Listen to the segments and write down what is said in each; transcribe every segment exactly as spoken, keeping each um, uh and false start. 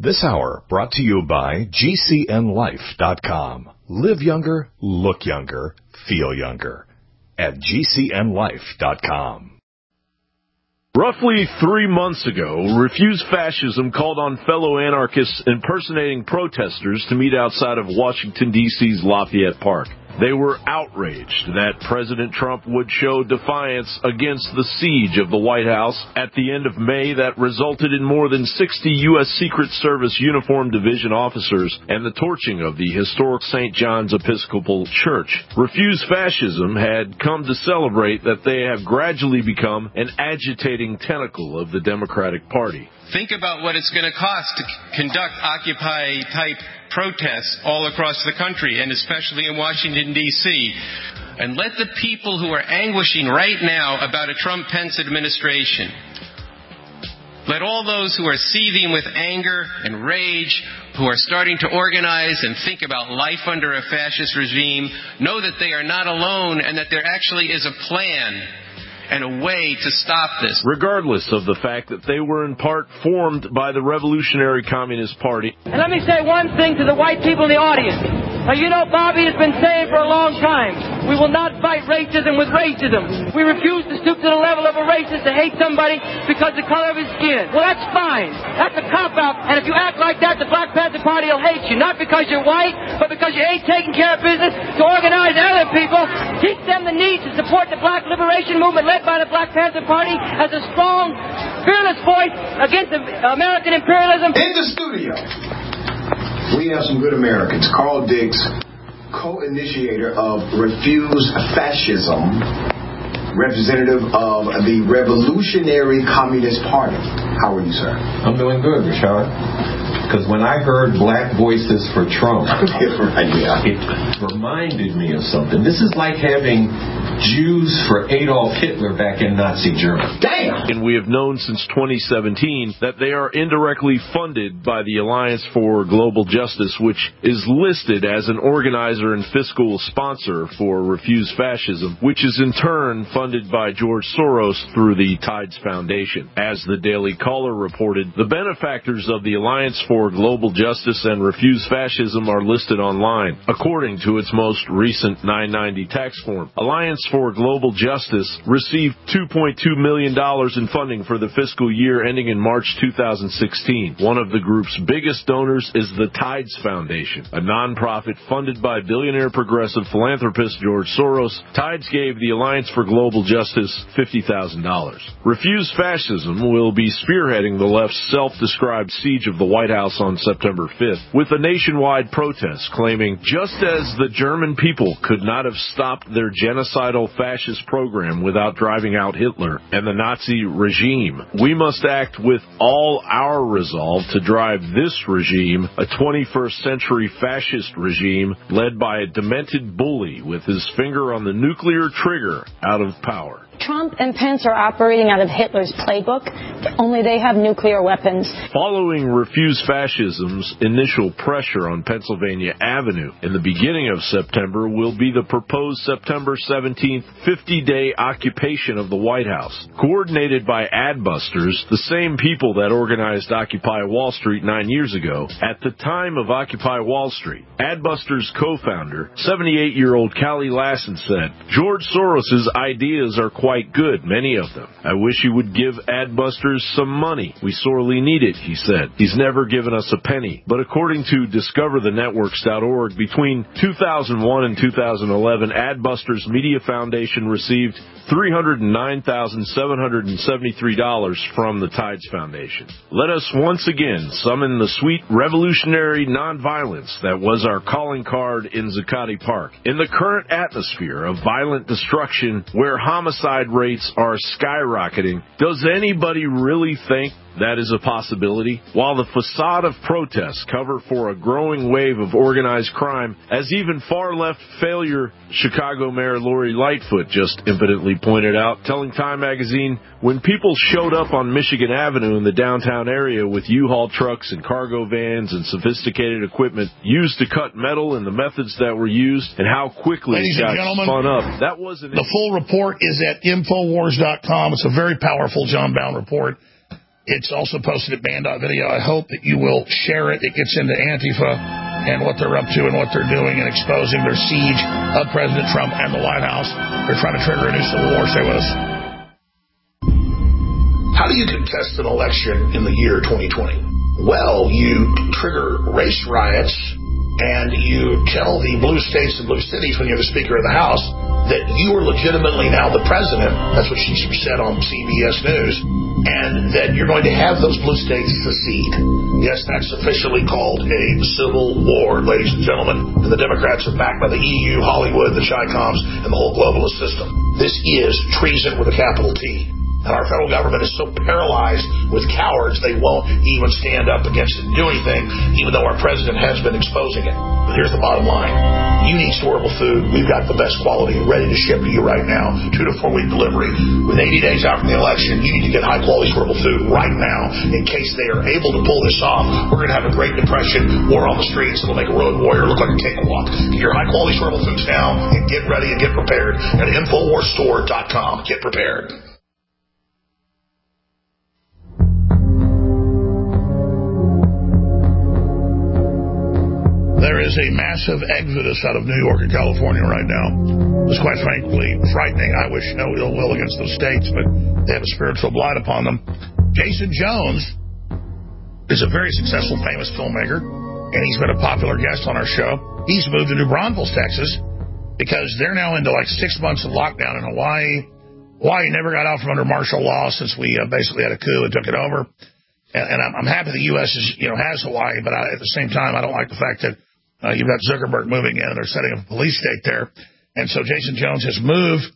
This hour brought to you by G C N life dot com. Live younger, look younger, feel younger at G C N life dot com. Roughly three months ago, Refuse Fascism called on fellow anarchists impersonating protesters to meet outside of Washington, D C's Lafayette Park. They were outraged that President Trump would show defiance against the siege of the White House at the end of May that resulted in more than sixty U S Secret Service Uniform Division officers and the torching of the historic Saint John's Episcopal Church. Refuse Fascism had come to celebrate that they have gradually become an agitating tentacle of the Democratic Party. Think about what it's going to cost to conduct Occupy-type protests all across the country, and especially in Washington, D C And let the people who are anguishing right now about a Trump-Pence administration, let all those who are seething with anger and rage, who are starting to organize and think about life under a fascist regime, know that they are not alone and that there actually is a plan and a way to stop this. Regardless of the fact that they were in part formed by the Revolutionary Communist Party. And let me say one thing to the white people in the audience. Now, you know, Bobby has been saying for a long time, we will not fight racism with racism. We refuse to stoop to the level of a racist to hate somebody because of the color of his skin. Well, that's fine. That's a cop-out. And if you act like that, the Black Panther Party will hate you. Not because you're white, but because you ain't taking care of business to organize other people. Teach them the need to support the black liberation movement led by the Black Panther Party as a strong, fearless voice against American imperialism. In the studio, we have some good Americans. Carl Dix, co-initiator of Refuse Fascism, representative of the Revolutionary Communist Party. How are you, sir? I'm doing good, Rashad. Because when I heard Black Voices for Trump, right, yeah. it reminded me of something. This is like having Jews for Adolf Hitler back in Nazi Germany. Damn! And we have known since twenty seventeen that they are indirectly funded by the Alliance for Global Justice, which is listed as an organizer and fiscal sponsor for Refuse Fascism, which is in turn funded by George Soros through the Tides Foundation. As the Daily Caller reported, the benefactors of the Alliance for Global Justice and Refuse Fascism are listed online, according to its most recent nine ninety tax form. Alliance for Global Justice received two point two million dollars in funding for the fiscal year ending in March two thousand sixteen. One of the group's biggest donors is the Tides Foundation, a nonprofit funded by billionaire progressive philanthropist George Soros. Tides gave the Alliance for Global Justice fifty thousand dollars. Refuse Fascism will be spearheading the left's self-described siege of the White House on September fifth, with a nationwide protest claiming just as the German people could not have stopped their genocidal fascist program without driving out Hitler and the Nazi regime, we must act with all our resolve to drive this regime, a twenty-first century fascist regime led by a demented bully with his finger on the nuclear trigger, out of power. Trump and Pence are operating out of Hitler's playbook, only they have nuclear weapons. Following Refuse Fascism's initial pressure on Pennsylvania Avenue in the beginning of September will be the proposed September seventeenth fifty-day occupation of the White House. Coordinated by Adbusters, the same people that organized Occupy Wall Street nine years ago. At the time of Occupy Wall Street, Adbusters co-founder, seventy-eight-year-old Callie Lassen said, "George Soros's ideas are quite good, many of them. I wish he would give Adbusters some money. We sorely need it," he said. He's never given us a penny. But according to discover the networks dot org, between two thousand one and two thousand eleven, Adbusters Media Foundation received three hundred nine thousand seven hundred seventy-three dollars from the Tides Foundation. Let us once again summon the sweet revolutionary nonviolence that was our calling card in Zuccotti Park. In the current atmosphere of violent destruction where homicide rates are skyrocketing, does anybody really think that is a possibility? While the facade of protests cover for a growing wave of organized crime, as even far-left failure Chicago Mayor Lori Lightfoot just impotently pointed out, telling Time magazine, when people showed up on Michigan Avenue in the downtown area with U-Haul trucks and cargo vans and sophisticated equipment used to cut metal and the methods that were used and how quickly Ladies it got and spun up, that wasn't the full report is at Infowars dot com. It's a very powerful John Bowne report. It's also posted at band dot video. I hope that you will share it. It gets into Antifa and what they're up to and what they're doing and exposing their siege of President Trump and the White House. They're trying to trigger a new civil war. Stay with us. How do you contest an election in the year twenty twenty? Well, you trigger race riots and you tell the blue states and blue cities when you're the Speaker of the House that you are legitimately now the president. That's what she said on C B S News. And that you're going to have those blue states secede. Yes, that's officially called a civil war, ladies and gentlemen. And the Democrats are backed by the E U, Hollywood, the Chi-Coms, and the whole globalist system. This is treason with a capital T. And our federal government is so paralyzed with cowards, they won't even stand up against it and do anything, even though our president has been exposing it. But here's the bottom line. You need storable food. We've got the best quality ready to ship to you right now. Two to four week delivery. With eighty days out from the election, you need to get high quality storable food right now in case they are able to pull this off. We're going to have a Great Depression, war on the streets. It'll make a road warrior look like a cakewalk. Get your high quality storable foods now and get ready and get prepared at infowars store dot com. Get prepared. There is a massive exodus out of New York and California right now. It's quite frankly frightening. I wish no ill will against those states, but they have a spiritual blight upon them. Jason Jones is a very successful, famous filmmaker, and he's been a popular guest on our show. He's moved to New Braunfels, Texas, because they're now into like six months of lockdown in Hawaii. Hawaii never got out from under martial law since we uh, basically had a coup and took it over. And, and I'm, I'm happy the U S is, you know, has Hawaii, but I, at the same time, I don't like the fact that Uh, you've got Zuckerberg moving in, and they're setting up a police state there. And so Jason Jones has moved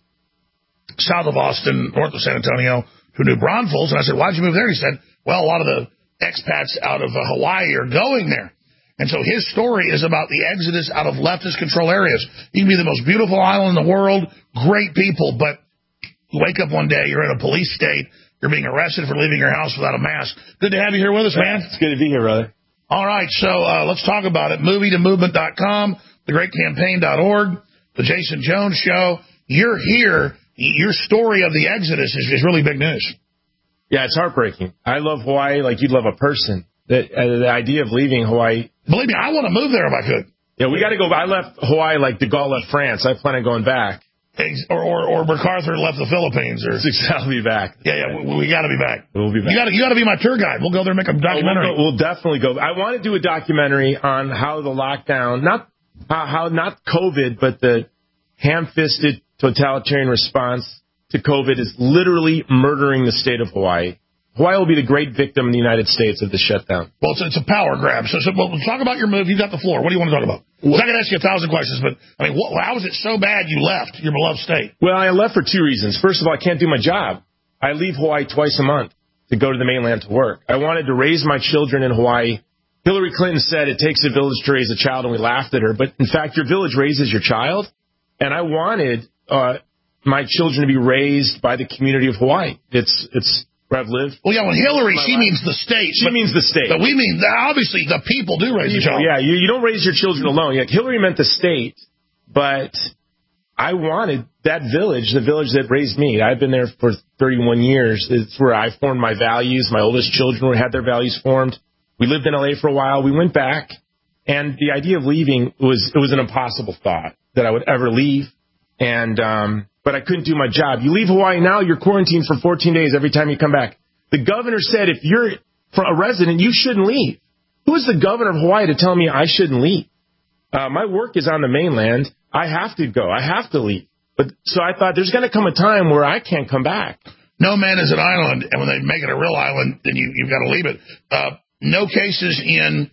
south of Austin, north of San Antonio, to New Braunfels. And I said, why'd you move there? He said, well, a lot of the expats out of uh, Hawaii are going there. And so his story is about the exodus out of leftist control areas. You can be the most beautiful island in the world, great people, but you wake up one day, you're in a police state, you're being arrested for leaving your house without a mask. Good to have you here with us, man. It's good to be here, brother. All right, so uh, let's talk about it. movie to movement dot com, the great campaign dot org, the Jason Jones Show. You're here. Your story of the exodus is, is really big news. Yeah, it's heartbreaking. I love Hawaii like you'd love a person. The, uh, the idea of leaving Hawaii. Believe me, I want to move there if I could. Yeah, we got to go. I left Hawaii like de Gaulle left France. I plan on going back. Or, or, or MacArthur left the Philippines. Or exactly back. Yeah, yeah, we, we got to be back. We'll be back. You got to, you got to be my tour guide. We'll go there and make a documentary. Oh, we'll, go, we'll definitely go. I want to do a documentary on how the lockdown, not how, how not COVID, but the ham-fisted totalitarian response to COVID is literally murdering the state of Hawaii. Hawaii will be the great victim in the United States of the shutdown. Well, it's, it's a power grab. So, so well, talk about your move. You got the floor. What do you want to talk about? Well, I'm not going to ask you a thousand questions, but I mean, what, how was it so bad you left your beloved state? Well, I left for two reasons. First of all, I can't do my job. I leave Hawaii twice a month to go to the mainland to work. I wanted to raise my children in Hawaii. Hillary Clinton said it takes a village to raise a child, and we laughed at her. But in fact, your village raises your child, and I wanted uh, my children to be raised by the community of Hawaii. It's it's. Where I've lived. Well, yeah, when Hillary, she life. means the state. She but, means the state. But we mean, obviously, the people do raise people, the child. Yeah, you, you don't raise your children alone. Yeah, Hillary meant the state, but I wanted that village, the village that raised me. I've been there for thirty-one years. It's where I formed my values. My oldest children had their values formed. We lived in L A for a while. We went back, and the idea of leaving was it was an impossible thought that I would ever leave. And um but I couldn't do my job. You leave Hawaii now, you're quarantined for fourteen days every time you come back. The governor said if you're a resident, you shouldn't leave. Who is the governor of Hawaii to tell me I shouldn't leave? Uh, my work is on the mainland. I have to go. I have to leave. But so I thought there's going to come a time where I can't come back. No man is an island, and when they make it a real island, then you, you've got to leave it. Uh, no cases in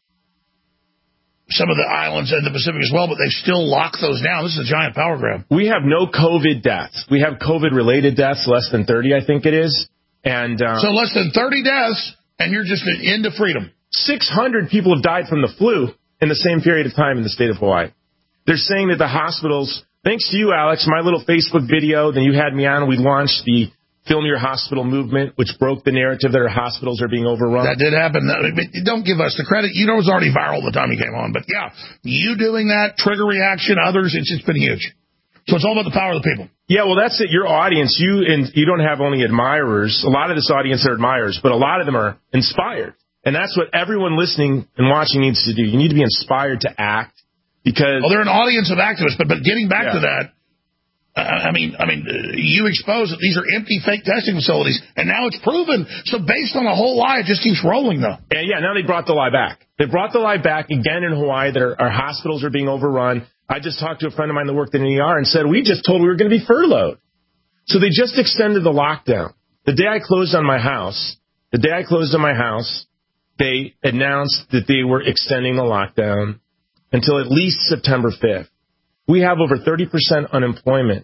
some of the islands in the Pacific as well, but they've still locked those down. This is a giant power grab. We have no COVID deaths. We have COVID-related deaths, less than thirty, I think it is. And um, so less than thirty deaths, and you're just into freedom. six hundred people have died from the flu in the same period of time in the state of Hawaii. They're saying that the hospitals, thanks to you, Alex, my little Facebook video, then you had me on, we launched the Film Your Hospital movement, which broke the narrative that our hospitals are being overrun. That did happen. Don't give us the credit. You know, it was already viral the time you came on. But, yeah, you doing that, trigger reaction, others, it's just been huge. So it's all about the power of the people. Yeah, well, that's it. Your audience, you and you don't have only admirers. A lot of this audience are admirers, but a lot of them are inspired. And that's what everyone listening and watching needs to do. You need to be inspired to act because... Well, they're an audience of activists, but but getting back yeah. to that, uh, I mean, I mean, uh, you expose that these are empty, fake testing facilities, and now it's proven. So based on a whole lie, it just keeps rolling, though. And yeah, now they brought the lie back. They brought the lie back again in Hawaii. That our, our hospitals are being overrun. I just talked to a friend of mine that worked in an E R and said, we just told we were going to be furloughed. So they just extended the lockdown. The day I closed on my house, the day I closed on my house, they announced that they were extending the lockdown until at least September fifth. We have over thirty percent unemployment.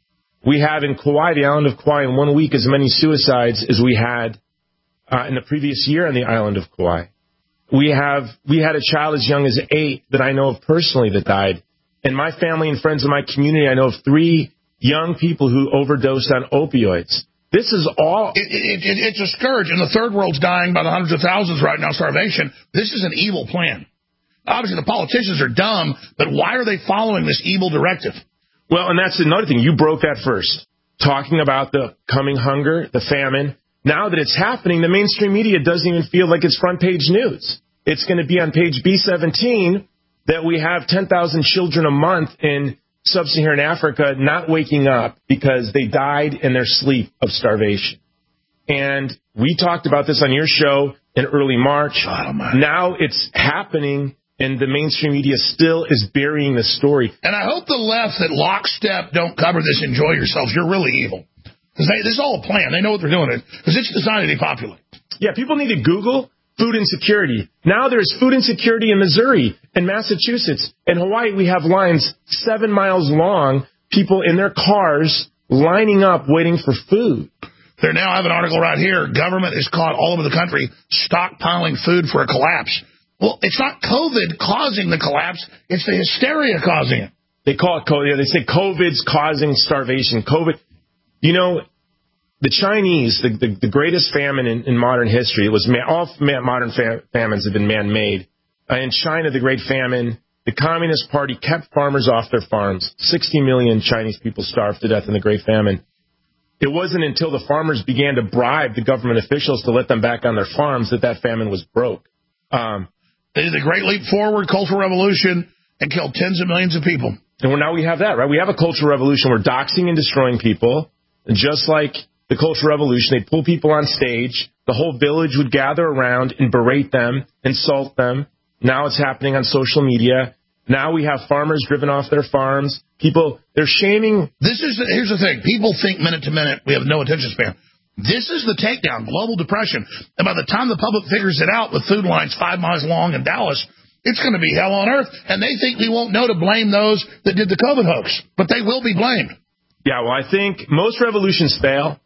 We have in Kauai, the island of Kauai, in one week as many suicides as we had uh, in the previous year on the island of Kauai. We have we had a child as young as eight that I know of personally that died. In my family and friends in my community, I know of three young people who overdosed on opioids. This is all... It, it, it, it's a scourge, and the third world's dying by the hundreds of thousands right now, starvation. This is an evil plan. Obviously, the politicians are dumb, but why are they following this evil directive? Well, and that's another thing. You broke that first, talking about the coming hunger, the famine. Now that it's happening, the mainstream media doesn't even feel like it's front page news. It's going to be on page B seventeen that we have ten thousand children a month in sub-Saharan Africa not waking up because they died in their sleep of starvation. And we talked about this on your show in early March. Oh, now it's happening, and the mainstream media still is burying the story. And I hope the left that lockstep don't cover this. Enjoy yourselves. You're really evil. Because this is all a plan. They know what they're doing. Because it's designed to depopulate. Yeah, people need to Google food insecurity. Now there's food insecurity in Missouri and Massachusetts. In Hawaii, we have lines seven miles long, people in their cars lining up waiting for food. They now have an article right here. Government is caught all over the country stockpiling food for a collapse. Well, it's not COVID causing the collapse. It's the hysteria causing it. They call it COVID. They say COVID's causing starvation. COVID, you know, the Chinese, the, the, the greatest famine in, in modern history, it was man, all modern fam- famines have been man-made. Uh, in China, the Great Famine, the Communist Party kept farmers off their farms. sixty million Chinese people starved to death in the Great Famine. It wasn't until the farmers began to bribe the government officials to let them back on their farms that that famine was broke. Um, they did the Great Leap Forward, Cultural Revolution, and killed tens of millions of people. And we're, now we have that, right? We have a cultural revolution. We're doxing and destroying people. And just like the Cultural Revolution, they'd pull people on stage. The whole village would gather around and berate them, insult them. Now it's happening on social media. Now we have farmers driven off their farms. People, they're shaming. This is the, here's the thing. People think minute to minute. We have no attention span. This is the takedown, global depression. And by the time the public figures it out with food lines five miles long in Dallas, it's going to be hell on earth. And they think we won't know to blame those that did the COVID hoax. But they will be blamed. Yeah, well, I think most revolutions fail.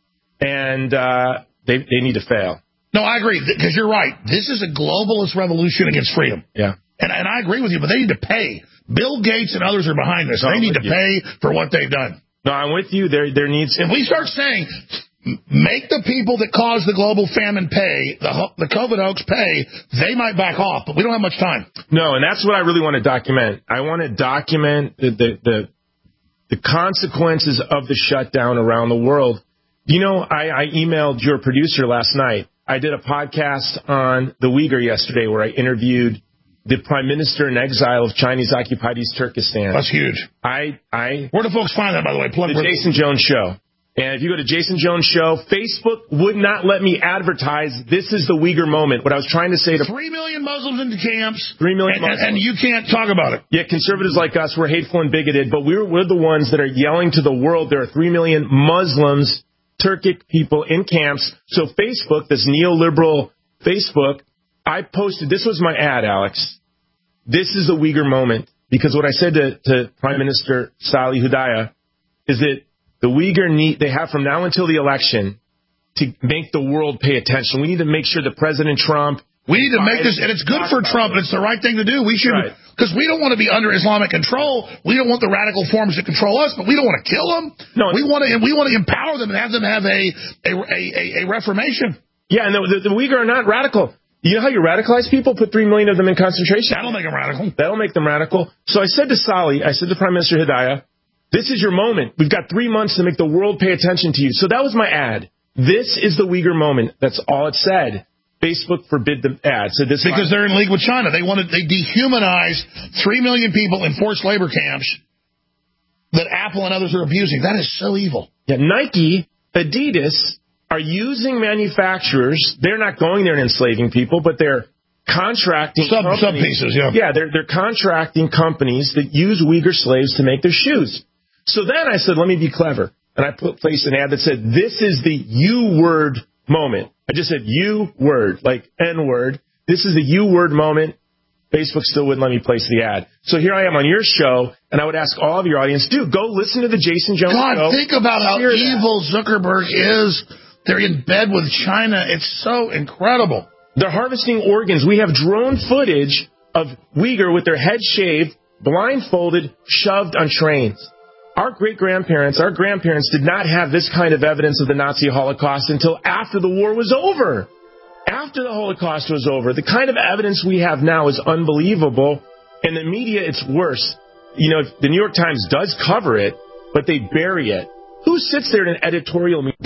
And uh, they they need to fail. No, I agree, because you're right. This is a globalist revolution against freedom. Yeah. And, and I agree with you, but they need to pay. Bill Gates and others are behind this. No, they need to you. pay for what they've done. No, I'm with you. There there needs... If we start saying, make the people that caused the global famine pay, the, the COVID hoax pay, they might back off, but we don't have much time. No, and that's what I really want to document. I want to document the the, the, the consequences of the shutdown around the world. You know, I, I emailed your producer last night. I did a podcast on the Uyghur yesterday where I interviewed the prime minister in exile of Chinese-occupied East Turkestan. That's huge. I, I. Where do folks find that, by the way? Plug the Jason Jones Show. And if you go to Jason Jones Show, Facebook would not let me advertise this is the Uyghur moment. What I was trying to say to... Three million Muslims into camps. Three million and, Muslims. And you can't talk about it. Yeah, conservatives like us, we're hateful and bigoted, but we're, we're the ones that are yelling to the world there are three million Muslims, Turkic people in camps. So Facebook, this neoliberal Facebook, I posted, this was my ad, Alex. This is the Uyghur moment. Because what I said to, to Prime Minister Salih Hudayah is that the Uyghur need, they have from now until the election to make the world pay attention. We need to make sure that President Trump... We need to make this, and it's good for Trump, and it's the right thing to do. We should, because right. we don't want to be under Islamic control. We don't want the radical forms to control us, but we don't want to kill them. No, we want to, we want to empower them and have them have a a, a, a reformation. Yeah, and the, the, the Uyghur are not radical. You know how you radicalize people? Put three million of them in concentration. That'll make them radical. That'll make them radical. So I said to Salih, I said to Prime Minister Hidayah, This is your moment. We've got three months to make the world pay attention to you. So that was my ad. This is the Uyghur moment. That's all it said. Facebook forbid the ad. So this because they're in league with China. They wanted they dehumanized three million people in forced labor camps that Apple and others are abusing. That is so evil. Yeah, Nike, Adidas are using manufacturers. They're not going there and enslaving people, but they're contracting sub, companies. Sub pieces, yeah. Yeah, they're, they're contracting companies that use Uyghur slaves to make their shoes. So then I said, let me be clever. And I put placed an ad that said, this is the U-word moment. I just said U-word, like N-word. This is the U-word moment. Facebook still wouldn't let me place the ad. So here I am on your show, and I would ask all of your audience, dude, go listen to the Jason Jones God, show. God, think about how evil that. Zuckerberg is. They're in bed with China. It's so incredible. They're harvesting organs. We have drone footage of Uyghur with their head shaved, blindfolded, shoved on trains. Our great-grandparents, our grandparents did not have this kind of evidence of the Nazi Holocaust until after the war was over. After the Holocaust was over, the kind of evidence we have now is unbelievable. In the media, it's worse. You know, the New York Times does cover it, but they bury it. Who sits there in an editorial meeting?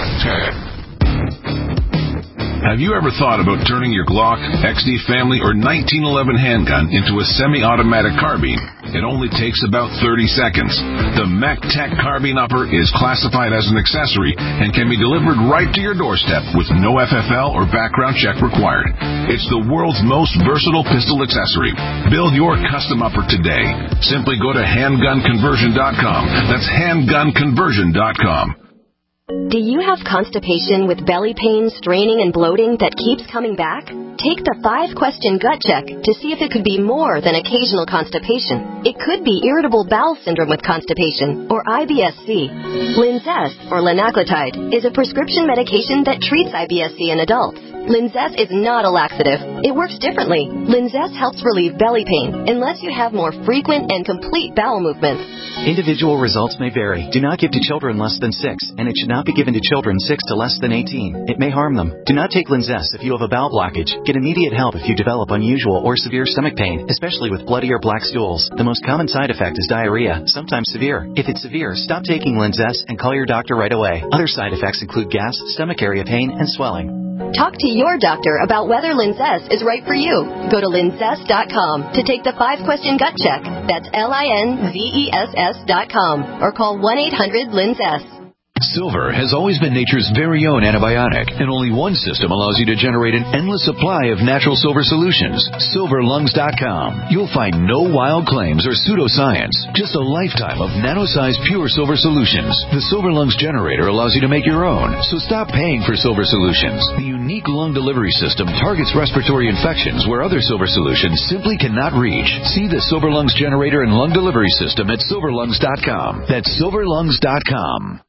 Have you ever thought about turning your Glock, X D Family, or nineteen eleven handgun into a semi-automatic carbine? It only takes about thirty seconds. The MacTac Carbine Upper is classified as an accessory and can be delivered right to your doorstep with no F F L or background check required. It's the world's most versatile pistol accessory. Build your custom upper today. Simply go to handgun conversion dot com. That's handgun conversion dot com. Do you have constipation with belly pain, straining, and bloating that keeps coming back? Take the five-question gut check to see if it could be more than occasional constipation. It could be irritable bowel syndrome with constipation, or I B S C. Linzess, or linaclotide, is a prescription medication that treats I B S C in adults. Linzess is not a laxative. It works differently. Linzess helps relieve belly pain unless you have more frequent and complete bowel movements. Individual results may vary. Do not give to children less than six, and it should not be given to children six to less than eighteen. It may harm them. Do not take Linzess if you have a bowel blockage. Get immediate help if you develop unusual or severe stomach pain, especially with bloody or black stools. The most common side effect is diarrhea, sometimes severe. If it's severe, stop taking Linzess and call your doctor right away. Other side effects include gas, stomach area pain, and swelling. Talk to your doctor about whether Linzess is right for you. Go to linzess dot com to take the five-question gut check. That's L I N Z E S S dot com or call one eight hundred linzess. Silver has always been nature's very own antibiotic, and only one system allows you to generate an endless supply of natural silver solutions. silver lungs dot com. You'll find no wild claims or pseudoscience, just a lifetime of nano-sized pure silver solutions. The Silver Lungs generator allows you to make your own, so stop paying for silver solutions. The unique lung delivery system targets respiratory infections where other silver solutions simply cannot reach. See the Silver Lungs generator and lung delivery system at silver lungs dot com. That's silver lungs dot com.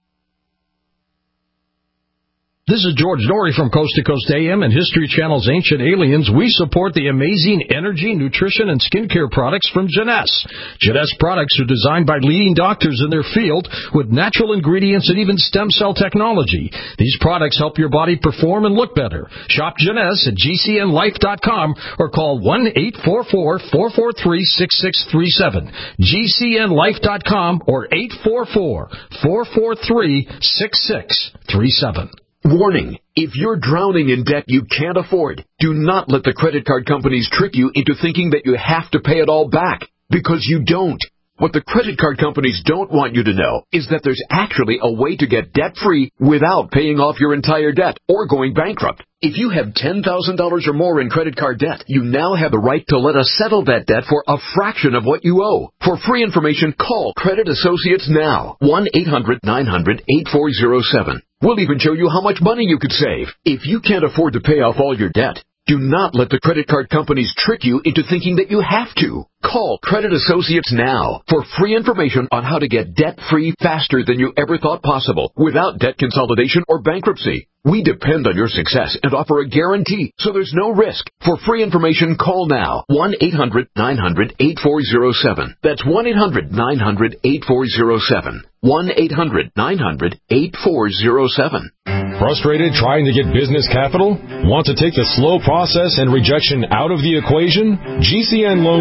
This is George Norrie from Coast to Coast A M and History Channel's Ancient Aliens. We support the amazing energy, nutrition, and skincare products from Jeunesse. Jeunesse products are designed by leading doctors in their field with natural ingredients and even stem cell technology. These products help your body perform and look better. Shop Jeunesse at G C N life dot com or call one eight four four, four four three, six six three seven. G C N life dot com or eight four four, four four three, six six three seven. Warning, if you're drowning in debt you can't afford, do not let the credit card companies trick you into thinking that you have to pay it all back, because you don't. What the credit card companies don't want you to know is that there's actually a way to get debt-free without paying off your entire debt or going bankrupt. If you have ten thousand dollars or more in credit card debt, you now have the right to let us settle that debt for a fraction of what you owe. For free information, call Credit Associates now. one eight hundred, nine hundred, eight four zero seven. We'll even show you how much money you could save. If you can't afford to pay off all your debt, do not let the credit card companies trick you into thinking that you have to. Call Credit Associates now for free information on how to get debt-free faster than you ever thought possible without debt consolidation or bankruptcy. We depend on your success and offer a guarantee, so there's no risk. For free information, call now. one eight hundred, nine hundred, eight four zero seven. That's one eight hundred, nine hundred, eight four zero seven. one eight hundred, nine hundred, eight four zero seven. Frustrated trying to get business capital? Want to take the slow process and rejection out of the equation? G C N loans dot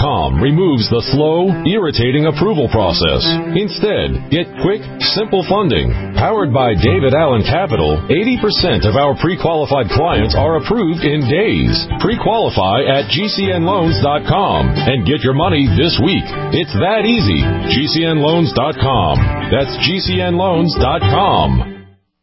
com removes the slow, irritating approval process. Instead, get quick, simple funding. Powered by David Allen Capital, eighty percent of our pre-qualified clients are approved in days. Pre-qualify at G C N loans dot com and get your money this week. It's that easy. G C N loans dot com. That's G C N loans dot com.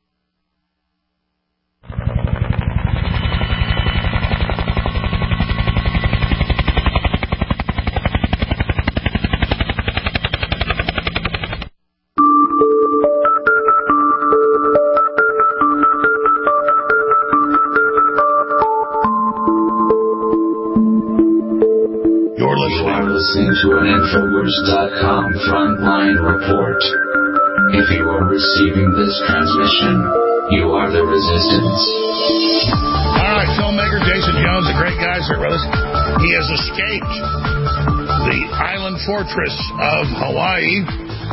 Listening to an Infowars dot com frontline report. If you are receiving this transmission, you are the resistance. All right, filmmaker Jason Jones, a great guy, sir, with us. He has escaped the island fortress of Hawaii,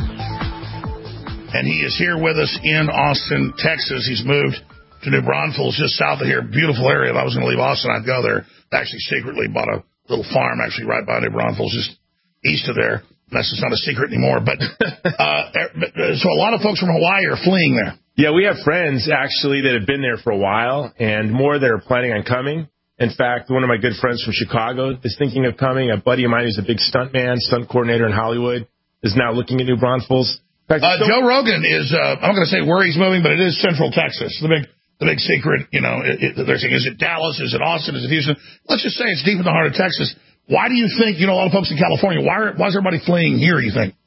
and he is here with us in Austin, Texas. He's moved to New Braunfels, just south of here. Beautiful area. If I was going to leave Austin, I'd go there. Actually, secretly bought a little farm actually right by New Braunfels, just east of there. That's just not a secret anymore. But uh, so a lot of folks from Hawaii are fleeing there. Yeah, we have friends actually that have been there for a while, and more that are planning on coming. In fact, one of my good friends from Chicago is thinking of coming. A buddy of mine who's a big stunt man, stunt coordinator in Hollywood, is now looking at New Braunfels. In fact, uh, Joe Rogan is, uh, I'm not going to say where he's moving, but it is Central Texas. The big the big secret, you know, it, it, they're saying, is it Dallas? Is it Austin? Is it Houston? Let's just say it's deep in the heart of Texas. Why do you think, you know, a lot of folks in California, why, are, why is everybody fleeing here, you think?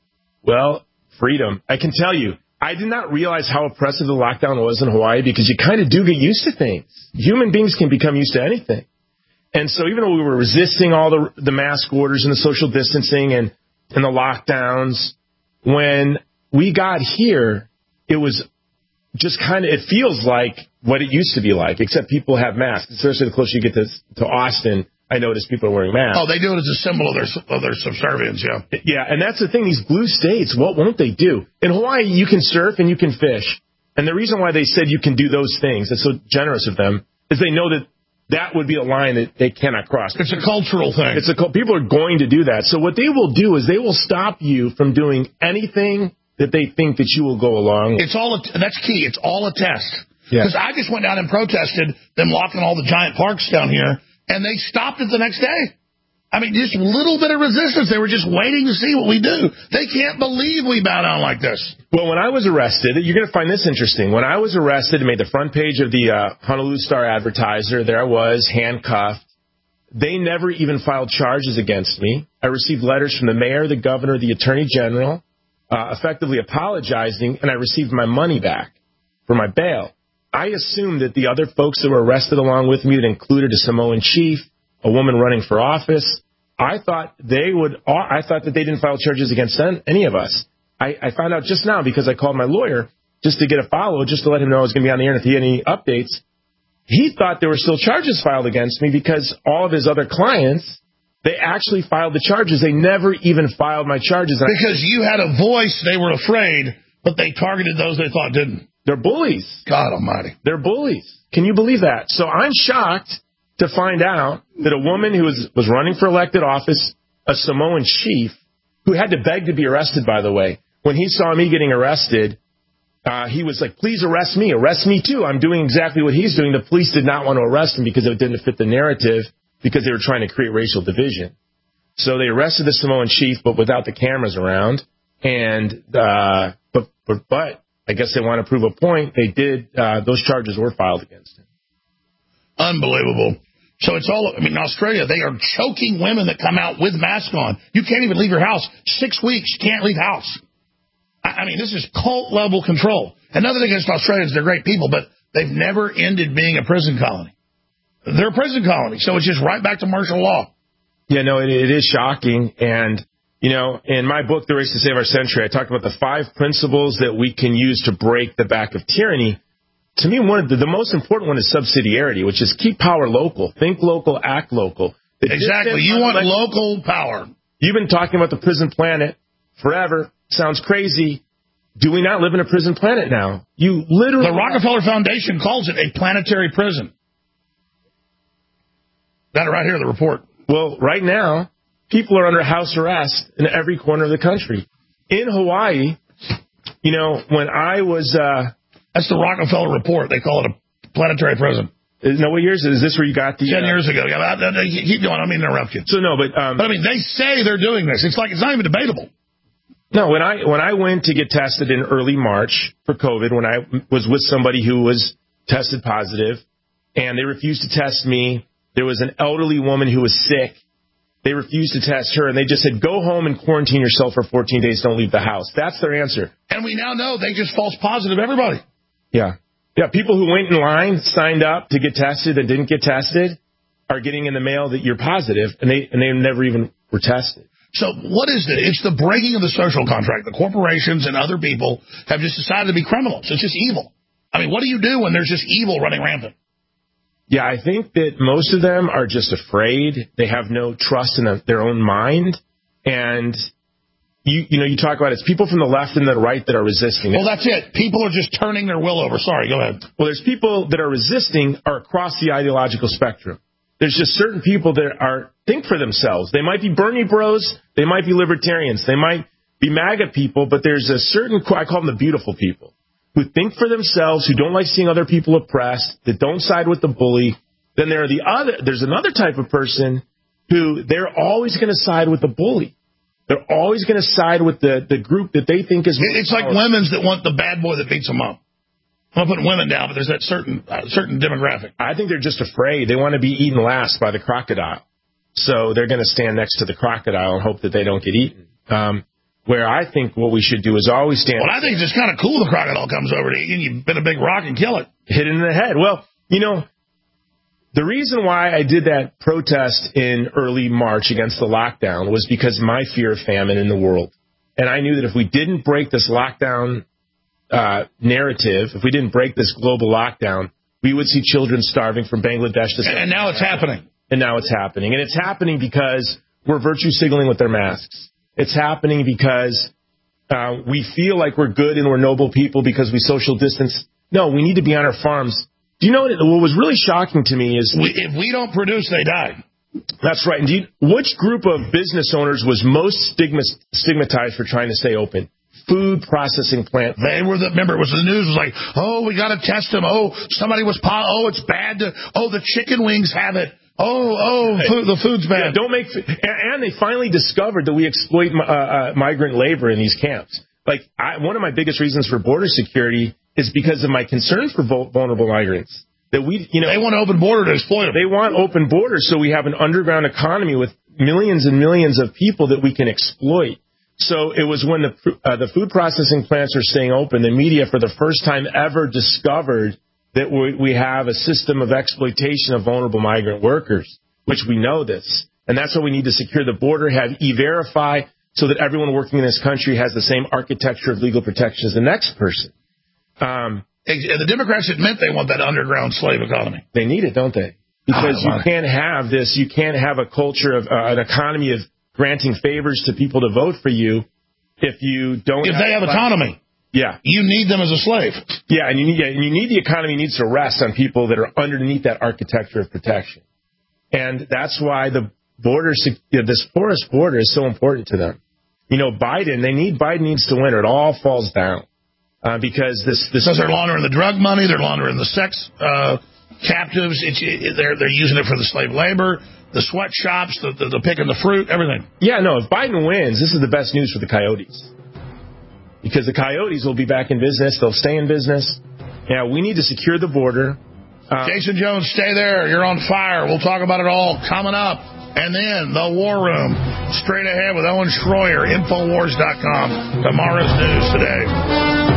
Well, freedom. I can tell you, I did not realize how oppressive the lockdown was in Hawaii because you kind of do get used to things. Human beings can become used to anything. And so even though we were resisting all the, the mask orders and the social distancing and, and the lockdowns, when we got here, it was just kind of, it feels like what it used to be like, except people have masks. Especially the closer you get to, to Austin, I notice people are wearing masks. Oh, they do it as a symbol of their of their subservience, yeah. Yeah, and that's the thing. These blue states, what won't they do? In Hawaii, you can surf and you can fish. And the reason why they said you can do those things, that's so generous of them, is they know that that would be a line that they cannot cross. It's a cultural thing. It's a people are going to do that. So what they will do is they will stop you from doing anything that they think that you will go along with. It's all a, that's key. It's all a test. Because yeah. I just went down and protested them locking all the giant parks down here, and they stopped it the next day. I mean, just a little bit of resistance. They were just waiting to see what we do. They can't believe we bow down like this. Well, when I was arrested, you're going to find this interesting. When I was arrested and made the front page of the uh, Honolulu Star-Advertiser, there I was, handcuffed. They never even filed charges against me. I received letters from the mayor, the governor, the attorney general, uh, effectively apologizing, and I received my money back for my bail. I assumed that the other folks that were arrested along with me, that included a Samoan chief, a woman running for office, I thought they would. I thought that they didn't file charges against any of us. I, I found out just now because I called my lawyer just to get a follow, just to let him know I was going to be on the air and if he had any updates. He thought there were still charges filed against me because all of his other clients, they actually filed the charges. They never even filed my charges. Because you had a voice, they were afraid, but they targeted those they thought didn't. They're bullies. God almighty. They're bullies. Can you believe that? So I'm shocked to find out that a woman who was, was running for elected office, a Samoan chief, who had to beg to be arrested, by the way, when he saw me getting arrested, uh, he was like, please arrest me. Arrest me, too. I'm doing exactly what he's doing. The police did not want to arrest him because it didn't fit the narrative, because they were trying to create racial division. So they arrested the Samoan chief, but without the cameras around. And uh, but, but but I guess they want to prove a point. They did. Uh, those charges were filed against him. Unbelievable. So it's all, I mean, in Australia, they are choking women that come out with masks on. You can't even leave your house. Six weeks, you can't leave house. I, I mean, this is cult-level control. And nothing against Australians, they're great people, but they've never ended being a prison colony. They're a prison colony, so it's just right back to martial law. Yeah, no, it, it is shocking. And, you know, in my book, The Race to Save Our Century, I talked about the five principles that we can use to break the back of tyranny. To me, one of the, the most important one is subsidiarity, which is keep power local. Think local, act local. The exactly. You want local power. You've been talking about the prison planet forever. Sounds crazy. Do we not live in a prison planet now? You literally... The Rockefeller Foundation calls it a planetary prison. That right here, the report. Well, right now, people are under house arrest in every corner of the country. In Hawaii, you know, when I was... Uh, That's the Rockefeller Report. They call it a planetary prison. No, what years is this where you got the... Ten uh, years ago. Yeah, I, I, I, keep going. I don't mean to interrupt you. So, no, but... Um, but, I mean, they say they're doing this. It's like it's not even debatable. No, when I when I went to get tested in early March for COVID, when I was with somebody who was tested positive, and they refused to test me, there was an elderly woman who was sick. They refused to test her, and they just said, go home and quarantine yourself for fourteen days. Don't leave the house. That's their answer. And we now know they just false positive everybody. Yeah. Yeah, people who went in line, signed up to get tested and didn't get tested are getting in the mail that you're positive, and they and they never even were tested. So what is it? It's the breaking of the social contract. The corporations and other people have just decided to be criminals. It's just evil. I mean, what do you do when there's just evil running rampant? Yeah, I think that most of them are just afraid. They have no trust in their own mind. And, you you know, you talk about it's people from the left and the right that are resisting it. Well, that's it. People are just turning their will over. Sorry, go ahead. Well, there's people that are resisting are across the ideological spectrum. There's just certain people that are think for themselves. They might be Bernie bros. They might be libertarians. They might be MAGA people. But there's a certain, I call them the beautiful people, who think for themselves, who don't like seeing other people oppressed, that don't side with the bully. Then there are the other. There's another type of person who they're always going to side with the bully. They're always going to side with the, the group that they think is more It's like powerful. women's that want the bad boy that beats them up. I'm not putting women down, but there's that certain uh, certain demographic. I think they're just afraid. They want to be eaten last by the crocodile. So they're going to stand next to the crocodile and hope that they don't get eaten. Um, where I think what we should do is always stand... Well, I think it's just kind of cool the crocodile comes over to you and you bit a big rock and kill it. Hit it in the head. Well, you know, the reason why I did that protest in early March against the lockdown was because of my fear of famine in the world. And I knew that if we didn't break this lockdown uh, narrative, if we didn't break this global lockdown, we would see children starving from Bangladesh to... And now it's happening. And now it's happening. And it's happening because we're virtue signaling with their masks. It's happening because uh, we feel like we're good and we're noble people because we social distance. No, we need to be on our farms. Do you know what, what was really shocking to me is... We, if we don't produce, they die. That's right. Indeed, which group of business owners was most stigma, stigmatized for trying to stay open? Food processing plant. They were the, remember, it was the news was like, oh, we got to test them. Oh, somebody was, po- oh, it's bad to, oh, the chicken wings have it. Oh, oh, food, the food's bad. Yeah, don't make, and, and they finally discovered that we exploit uh, uh, migrant labor in these camps. Like, I, one of my biggest reasons for border security is because of my concern for vulnerable migrants. That we, you know, they want an open border to exploit them. They want open borders so we have an underground economy with millions and millions of people that we can exploit. So it was when the uh, the food processing plants are staying open, the media for the first time ever discovered that we, we have a system of exploitation of vulnerable migrant workers, which we know this. And that's why we need to secure the border, have E-Verify, so that everyone working in this country has the same architecture of legal protection as the next person. Um, the Democrats admit they want that underground slave economy. They need it, don't they? Because you can't have this. You can't have a culture of uh, an economy of granting favors to people to vote for you if you don't. If have they have autonomy. Yeah. You need them as a slave. Yeah, and you need, yeah, and you need the economy needs to rest on people that are underneath that architecture of protection. And that's why the border, you know, this porous border is so important to them. You know, Biden, they need, Biden needs to win or it all falls down. Uh, because this, this. Because they're laundering the drug money, they're laundering the sex, uh, captives, it's, it, they're, they're using it for the slave labor, the sweatshops, the, the, the picking the fruit, everything. Yeah, no, if Biden wins, this is the best news for the coyotes. Because the coyotes will be back in business. They'll stay in business. Yeah, we need to secure the border. Uh, Jason Jones, stay there. You're on fire. We'll talk about it all coming up. And then the War Room, straight ahead with Owen Schroyer, Infowars dot com. Tomorrow's news today.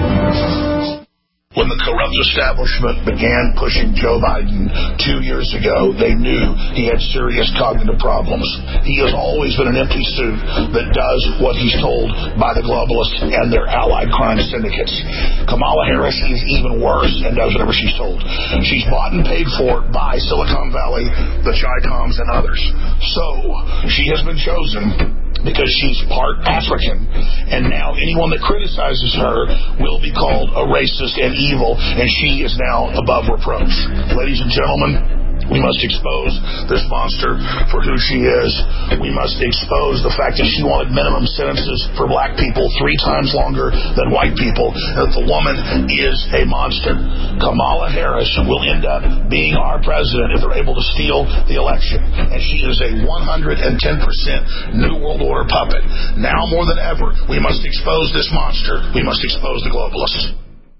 When the corrupt establishment began pushing Joe Biden two years ago, they knew he had serious cognitive problems. He has always been an empty suit that does what he's told by the globalists and their allied crime syndicates. Kamala Harris is even worse and does whatever she's told. She's bought and paid for by Silicon Valley, the Chi-Coms, and others. So, she has been chosen because she's part African, and now anyone that criticizes her will be called a racist and evil, and she is now above reproach. Ladies and gentlemen, We must expose this monster for who she is. We must expose the fact that she wanted minimum sentences for black people three times longer than white people, and that the woman is a monster. Kamala Harris will end up being our president if they're able to steal the election, and she is a one hundred ten percent New World Order puppet. Now more than ever, we must expose this monster. We must expose the globalists.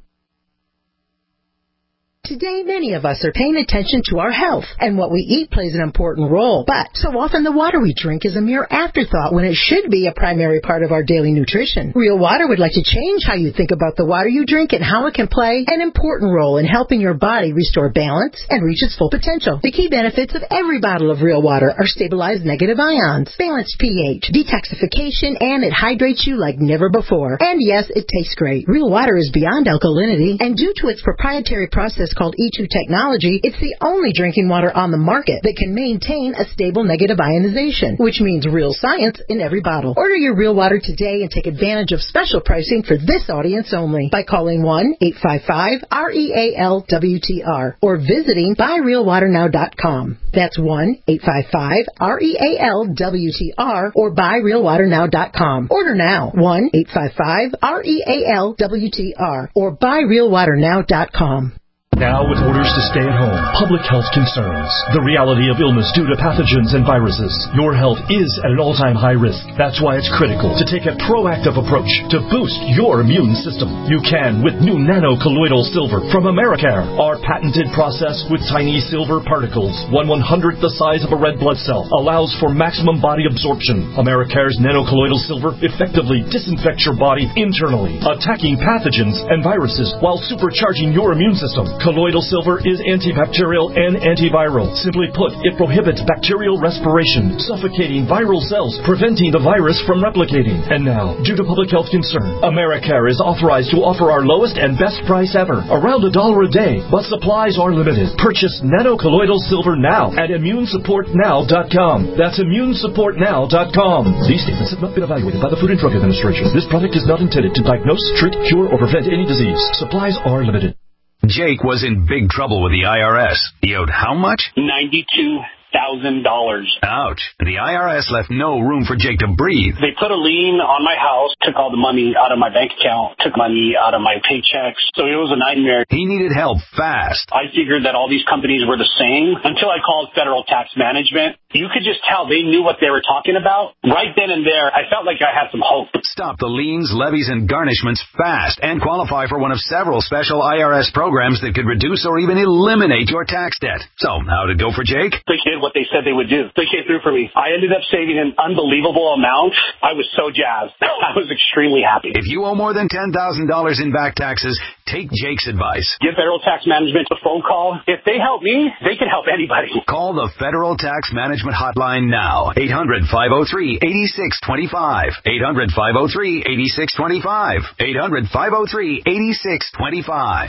Today, many of us are paying attention to our health, and what we eat plays an important role. But so often the water we drink is a mere afterthought when it should be a primary part of our daily nutrition. Real Water would like to change how you think about the water you drink and how it can play an important role in helping your body restore balance and reach its full potential. The key benefits of every bottle of Real Water are stabilized negative ions, balanced pH, detoxification, and it hydrates you like never before. And yes, it tastes great. Real Water is beyond alkalinity, and due to its proprietary process called E two technology, it's the only drinking water on the market that can maintain a stable negative ionization, which means real science in every bottle. Order your Real Water today and take advantage of special pricing for this audience only by calling one eight five five R E A L W T R or visiting buy real water now dot com. That's one eight five five R E A L W T R or buy real water now dot com. Order now, one eight five five R E A L W T R or buy real water now dot com. Now with orders to stay at home, public health concerns, the reality of illness due to pathogens and viruses, your health is at an all-time high risk. That's why it's critical to take a proactive approach to boost your immune system. You can with new nano-colloidal silver from Americare. Our patented process with tiny silver particles, one one-hundredth the size of a red blood cell, allows for maximum body absorption. Americare's nano-colloidal silver effectively disinfects your body internally, attacking pathogens and viruses while supercharging your immune system. Colloidal silver is antibacterial and antiviral. Simply put, it prohibits bacterial respiration, suffocating viral cells, preventing the virus from replicating. And now, due to public health concern, Americare is authorized to offer our lowest and best price ever, around a dollar a day, but supplies are limited. Purchase nano-colloidal silver now at immune support now dot com. That's immune support now dot com. These statements have not been evaluated by the Food and Drug Administration. This product is not intended to diagnose, treat, cure, or prevent any disease. Supplies are limited. Jake was in big trouble with the I R S. He owed how much? ninety-two thousand dollars. Ouch. The I R S left no room for Jake to breathe. They put a lien on my house, took all the money out of my bank account, took money out of my paychecks, so it was a nightmare. He needed help fast. I figured that all these companies were the same until I called Federal Tax Management. You could just tell they knew what they were talking about. Right then and there, I felt like I had some hope. Stop the liens, levies, and garnishments fast and qualify for one of several special I R S programs that could reduce or even eliminate your tax debt. So, how'd it go for Jake? They did what they said they would do. They came through for me. I ended up saving an unbelievable amount. I was so jazzed. I was extremely happy. If you owe more than ten thousand dollars in back taxes, take Jake's advice. Give Federal Tax Management a phone call. If they help me, they can help anybody. Call the Federal Tax Management Hotline now. eight hundred, five oh three, eight six two five. eight hundred, five oh three, eight six two five. eight hundred, five oh three, eight six two five.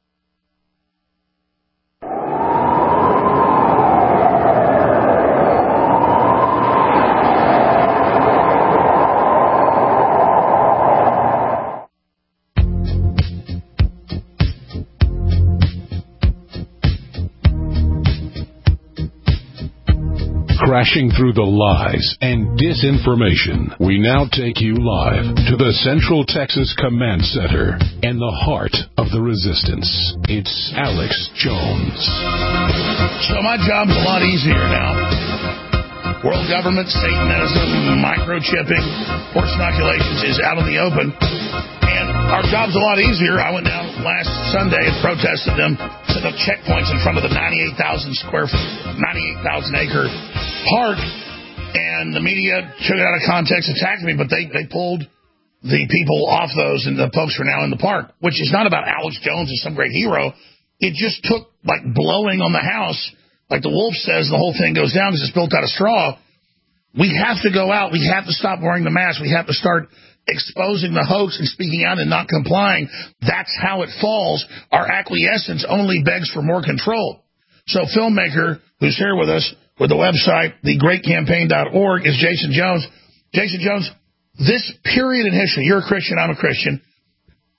Crashing through the lies and disinformation, we now take you live to the Central Texas Command Center and the heart of the resistance. It's Alex Jones. So my job's a lot easier now. World government, Satanism, microchipping, horse inoculations is out in the open. And our job's a lot easier. I went down last Sunday and protested them to the checkpoints in front of the ninety-eight thousand square, ninety-eight thousand acre park, and the media took it out of context, attacked me, but they, they pulled the people off those, and the folks are now in the park, which is not about Alex Jones as some great hero. It just took, like, blowing on the house, like the wolf says, the whole thing goes down because it's built out of straw. We have to go out. We have to stop wearing the mask. We have to start exposing the hoax and speaking out and not complying. That's how it falls. Our acquiescence only begs for more control. So filmmaker who's here with us with the website, the great campaign dot org, is Jason Jones. Jason Jones, this period in history, you're a Christian, I'm a Christian.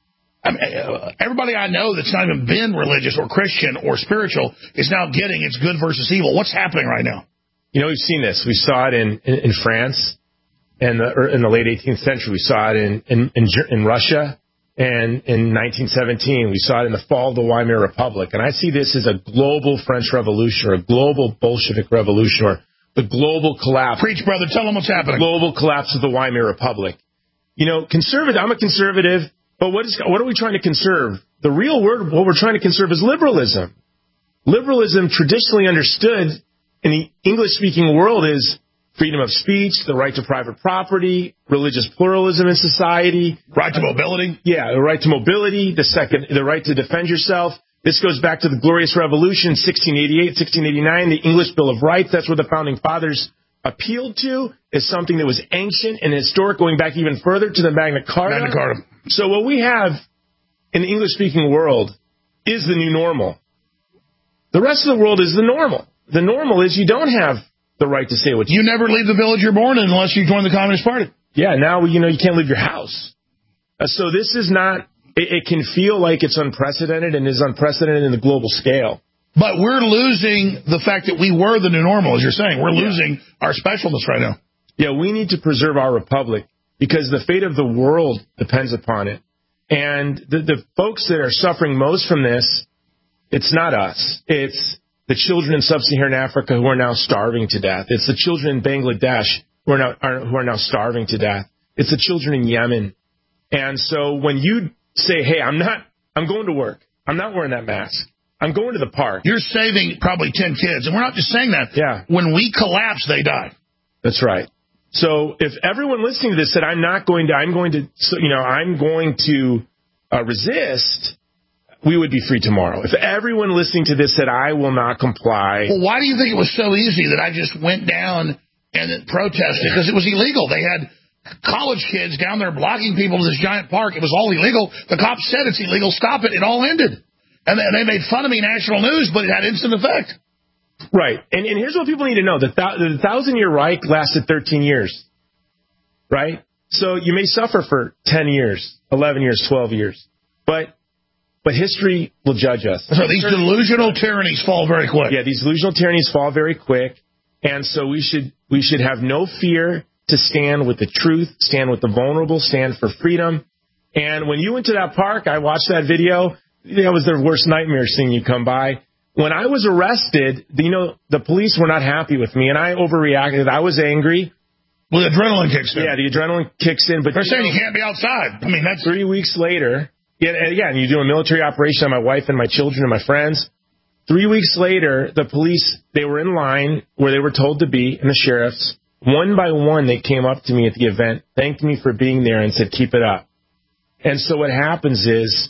I mean, uh, everybody I know that's not even been religious or Christian or spiritual is now getting it's good versus evil. What's happening right now? You know, we've seen this. We saw it in, in, in France and the, in the late eighteenth century. We saw it in, in, in, in Russia. And in nineteen seventeen, we saw it in the fall of the Weimar Republic. And I see this as a global French Revolution or a global Bolshevik Revolution or the global collapse. Preach, brother. Tell them what's happening. Global collapse of the Weimar Republic. You know, conservative, I'm a conservative, but what is what are we trying to conserve? The real word, what we're trying to conserve is liberalism. Liberalism, traditionally understood in the English-speaking world, is freedom of speech, the right to private property, religious pluralism in society. Right to mobility. Yeah, the right to mobility, the second, the right to defend yourself. This goes back to the Glorious Revolution, sixteen eighty-eight, sixteen eighty-nine, the English Bill of Rights. That's where the Founding Fathers appealed to, is something that was ancient and historic, going back even further to the Magna Carta. Magna Carta. So what we have in the English-speaking world is the new normal. The rest of the world is the normal. The normal is you don't have the right to say what you... You never leave the village you're born in unless you join the Communist Party. Yeah, now, you know, you can't leave your house. Uh, so this is not... It, it can feel like it's unprecedented and is unprecedented in the global scale. But we're losing the fact that we were the new normal, as you're saying. We're losing yeah. our specialness right now. Yeah, we need to preserve our republic because the fate of the world depends upon it. And the, the folks that are suffering most from this, it's not us. It's the children in sub-Saharan Africa who are now starving to death. It's the children in Bangladesh who are now, are, who are now starving to death. It's the children in Yemen. And so when you say, hey, I'm not, I'm going to work. I'm not wearing that mask. I'm going to the park. You're saving probably ten kids. And we're not just saying that. Yeah. When we collapse, they die. That's right. So if everyone listening to this said, I'm not going to, I'm going to, you know, I'm going to uh, resist, we would be free tomorrow. If everyone listening to this said, I will not comply. Well, why do you think it was so easy that I just went down and protested? Because it was illegal. They had college kids down there blocking people to this giant park. It was all illegal. The cops said it's illegal. Stop it. It all ended. And they made fun of me, national news, but it had instant effect. Right. And, and here's what people need to know. The, th- the Thousand-Year Reich lasted thirteen years. Right? So you may suffer for ten years, eleven years, twelve years. But but history will judge us. So these delusional tyrannies fall very quick. Yeah, these delusional tyrannies fall very quick. And so we should we should have no fear to stand with the truth, stand with the vulnerable, stand for freedom. And when you went to that park, I watched that video. That was their worst nightmare seeing you come by. When I was arrested, you know, the police were not happy with me, and I overreacted. I was angry. Well, the adrenaline kicks in. Yeah, the adrenaline kicks in. But they're saying know, you can't be outside. I mean, that's three weeks later. Yeah, yeah, and you do a military operation on my wife and my children and my friends. Three weeks later, the police, they were in line where they were told to be, and the sheriffs, one by one, they came up to me at the event, thanked me for being there, and said, keep it up. And so what happens is...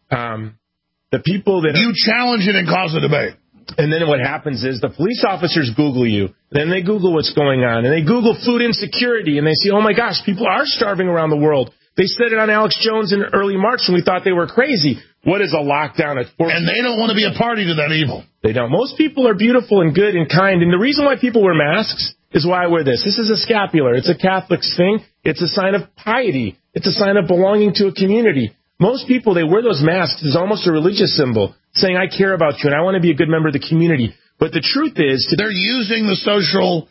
um The people that... You challenge it and cause a debate. And then what happens is the police officers Google you. Then they Google what's going on. And they Google food insecurity. And they see, oh, my gosh, people are starving around the world. They said it on Alex Jones in early March, and we thought they were crazy. What is a lockdown at four? And they don't want to be a party to that evil. They don't. Most people are beautiful and good and kind. And the reason why people wear masks is why I wear this. This is a scapular. It's a Catholic thing. It's a sign of piety. It's a sign of belonging to a community. Most people, they wear those masks as almost a religious symbol, saying, I care about you and I want to be a good member of the community. But the truth is... To They're using the social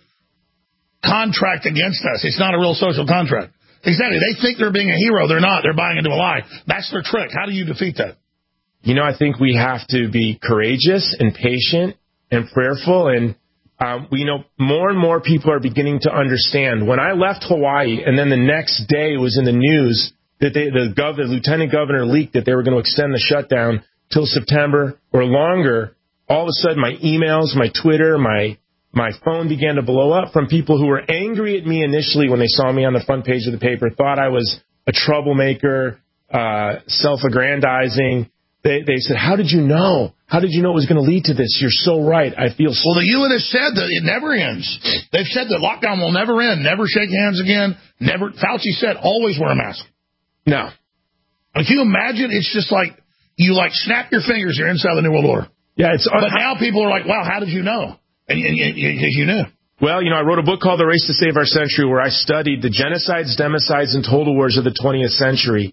contract against us. It's not a real social contract. Exactly. They think they're being a hero. They're not. They're buying into a lie. That's their trick. How do you defeat that? You know, I think we have to be courageous and patient and prayerful. And, um, we know more and more people are beginning to understand. When I left Hawaii and then the next day it was in the news... that they, the, gov, the lieutenant governor leaked that they were going to extend the shutdown till September or longer, all of a sudden my emails, my Twitter, my my phone began to blow up from people who were angry at me initially when they saw me on the front page of the paper, thought I was a troublemaker, uh, self-aggrandizing. They, they said, how did you know? How did you know it was going to lead to this? You're so right. I feel so... Well, the U N has said that it never ends. They've said that lockdown will never end, never shake hands again, never... Fauci said, always wear a mask. No. Can you imagine? It's just like you like snap your fingers, you're inside the New World Order. Yeah, it's. But now people are like, wow, how did you know? And, and, and, and you knew. Well, you know, I wrote a book called The Race to Save Our Century where I studied the genocides, democides, and total wars of the twentieth century.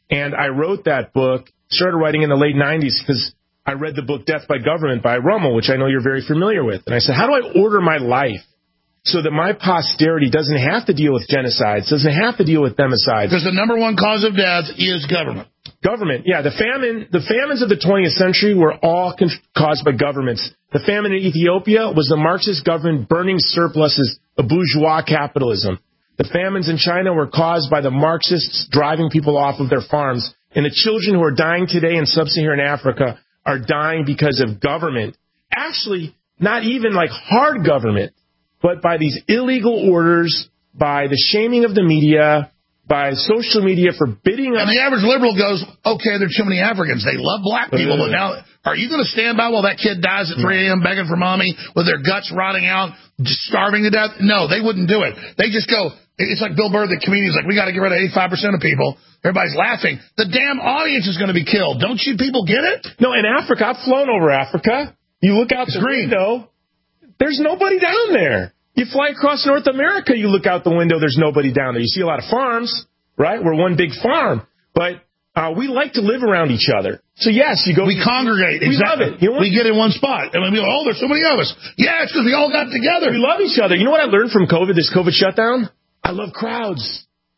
And I wrote that book, started writing in the late nineties because I read the book Death by Government by Rummel, which I know you're very familiar with. And I said, how do I order my life so that my posterity doesn't have to deal with genocides, doesn't have to deal with femicides? Because the number one cause of death is government. Government, yeah. The famine, the famines of the twentieth century were all con- caused by governments. The famine in Ethiopia was the Marxist government burning surpluses of bourgeois capitalism. The famines in China were caused by the Marxists driving people off of their farms. And the children who are dying today in sub-Saharan Africa are dying because of government. Actually, not even like hard government, but by these illegal orders, by the shaming of the media, by social media forbidding... And the average liberal goes, okay, there are too many Africans. They love black people, but now... Are you going to stand by while that kid dies at three a.m. begging for mommy with their guts rotting out, just starving to death? No, they wouldn't do it. They just go... It's like Bill Burr, the comedian's like, we got to get rid of eighty-five percent of people. Everybody's laughing. The damn audience is going to be killed. Don't you people get it? No, in Africa, I've flown over Africa. You look out it's the green. window, there's nobody down there. You fly across North America, you look out the window, there's nobody down there. You see a lot of farms, right? We're one big farm. But uh, we like to live around each other. So, yes, you go... We congregate. We exactly. love it. You know we get in one spot. And we go, oh, there's so many of us. Yeah, it's because we all got together. We love each other. You know what I learned from COVID, this COVID shutdown? I love crowds.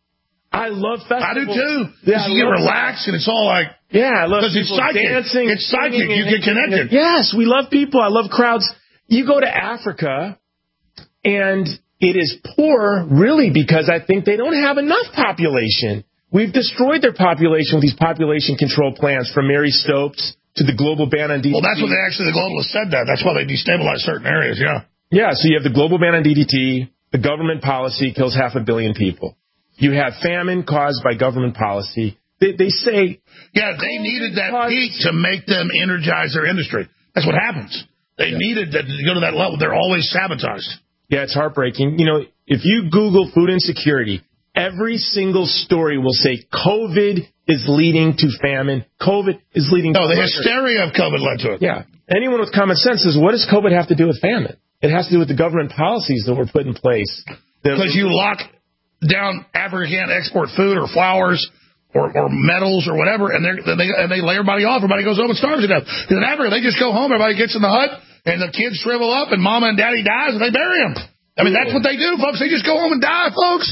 I love festivals. I do too. Yeah, you get relaxed and it's all like... Yeah, I love people it's psychic. dancing. It's psychic. You get connected. Yes, we love people. I love crowds. You go to Africa and it is poor really because I think they don't have enough population. We've destroyed their population with these population control plans from Mary Stopes to the global ban on D D T. Well, that's what they actually, the globalists said that. That's why they destabilize certain areas, yeah. Yeah, so you have the global ban on D D T. The government policy kills half a billion people. You have famine caused by government policy. They, they say... Yeah, they needed that peak to make them energize their industry. That's what happens. They yeah. needed that to go to that level. They're always sabotaged. Yeah, it's heartbreaking. You know, if you Google food insecurity, every single story will say COVID is leading to famine. COVID is leading no, to... No, the hysteria of COVID led to it. Yeah. Anyone with common sense says, what does COVID have to do with famine? It has to do with the government policies that were put in place. Because you lock down Africa can't export food or flowers or, or metals or whatever, and, and they and they lay everybody off. Everybody goes home and starves to death. Because in Africa, they just go home, everybody gets in the hut, and the kids shrivel up, and mama and daddy dies, and they bury them. I mean, that's what they do, folks. They just go home and die, folks.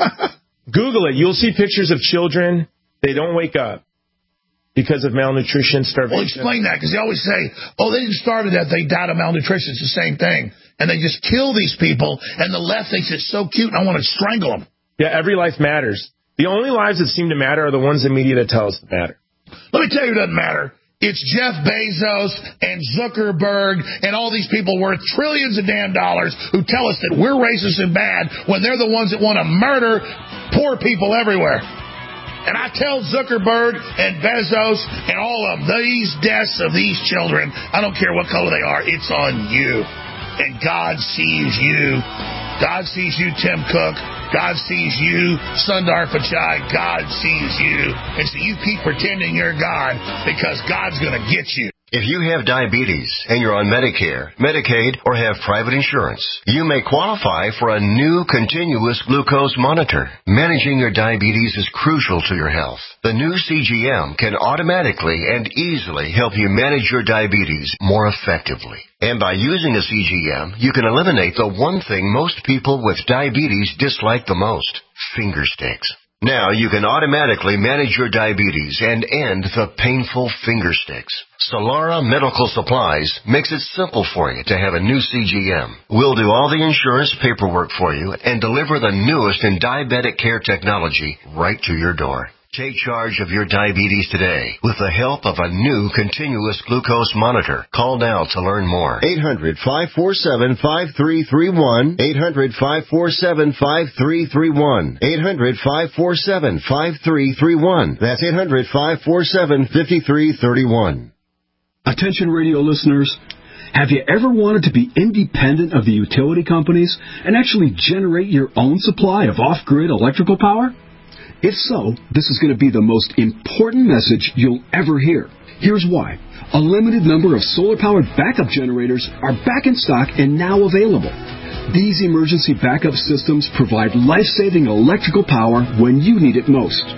Google it. You'll see pictures of children. They don't wake up because of malnutrition, starvation. Well, explain that, because they always say, oh, they didn't starve to death, they died of malnutrition. It's the same thing. And they just kill these people, and the left thinks it's so cute, and I want to strangle them. Yeah, every life matters. The only lives that seem to matter are the ones in media that tell us to matter. Let me tell you who doesn't matter. It's Jeff Bezos and Zuckerberg and all these people worth trillions of damn dollars who tell us that we're racist and bad when they're the ones that want to murder poor people everywhere. And I tell Zuckerberg and Bezos and all of them, these deaths of these children, I don't care what color they are, it's on you. And God sees you. God sees you, Tim Cook. God sees you, Sundar Pichai. God sees you. And so you keep pretending you're God because God's going to get you. If you have diabetes and you're on Medicare, Medicaid, or have private insurance, you may qualify for a new continuous glucose monitor. Managing your diabetes is crucial to your health. The new C G M can automatically and easily help you manage your diabetes more effectively. And by using a C G M, you can eliminate the one thing most people with diabetes dislike the most, finger sticks. Now you can automatically manage your diabetes and end the painful finger sticks. Solara Medical Supplies makes it simple for you to have a new C G M. We'll do all the insurance paperwork for you and deliver the newest in diabetic care technology right to your door. Take charge of your diabetes today with the help of a new continuous glucose monitor. Call now to learn more. eight hundred, five four seven, five three three one. eight hundred, five four seven, five three three one. eight hundred, five four seven, five three three one. That's eight hundred, five four seven, five three three one. Attention radio listeners. Have you ever wanted to be independent of the utility companies and actually generate your own supply of off-grid electrical power? If so, this is going to be the most important message you'll ever hear. Here's why. A limited number of solar-powered backup generators are back in stock and now available. These emergency backup systems provide life-saving electrical power when you need it most.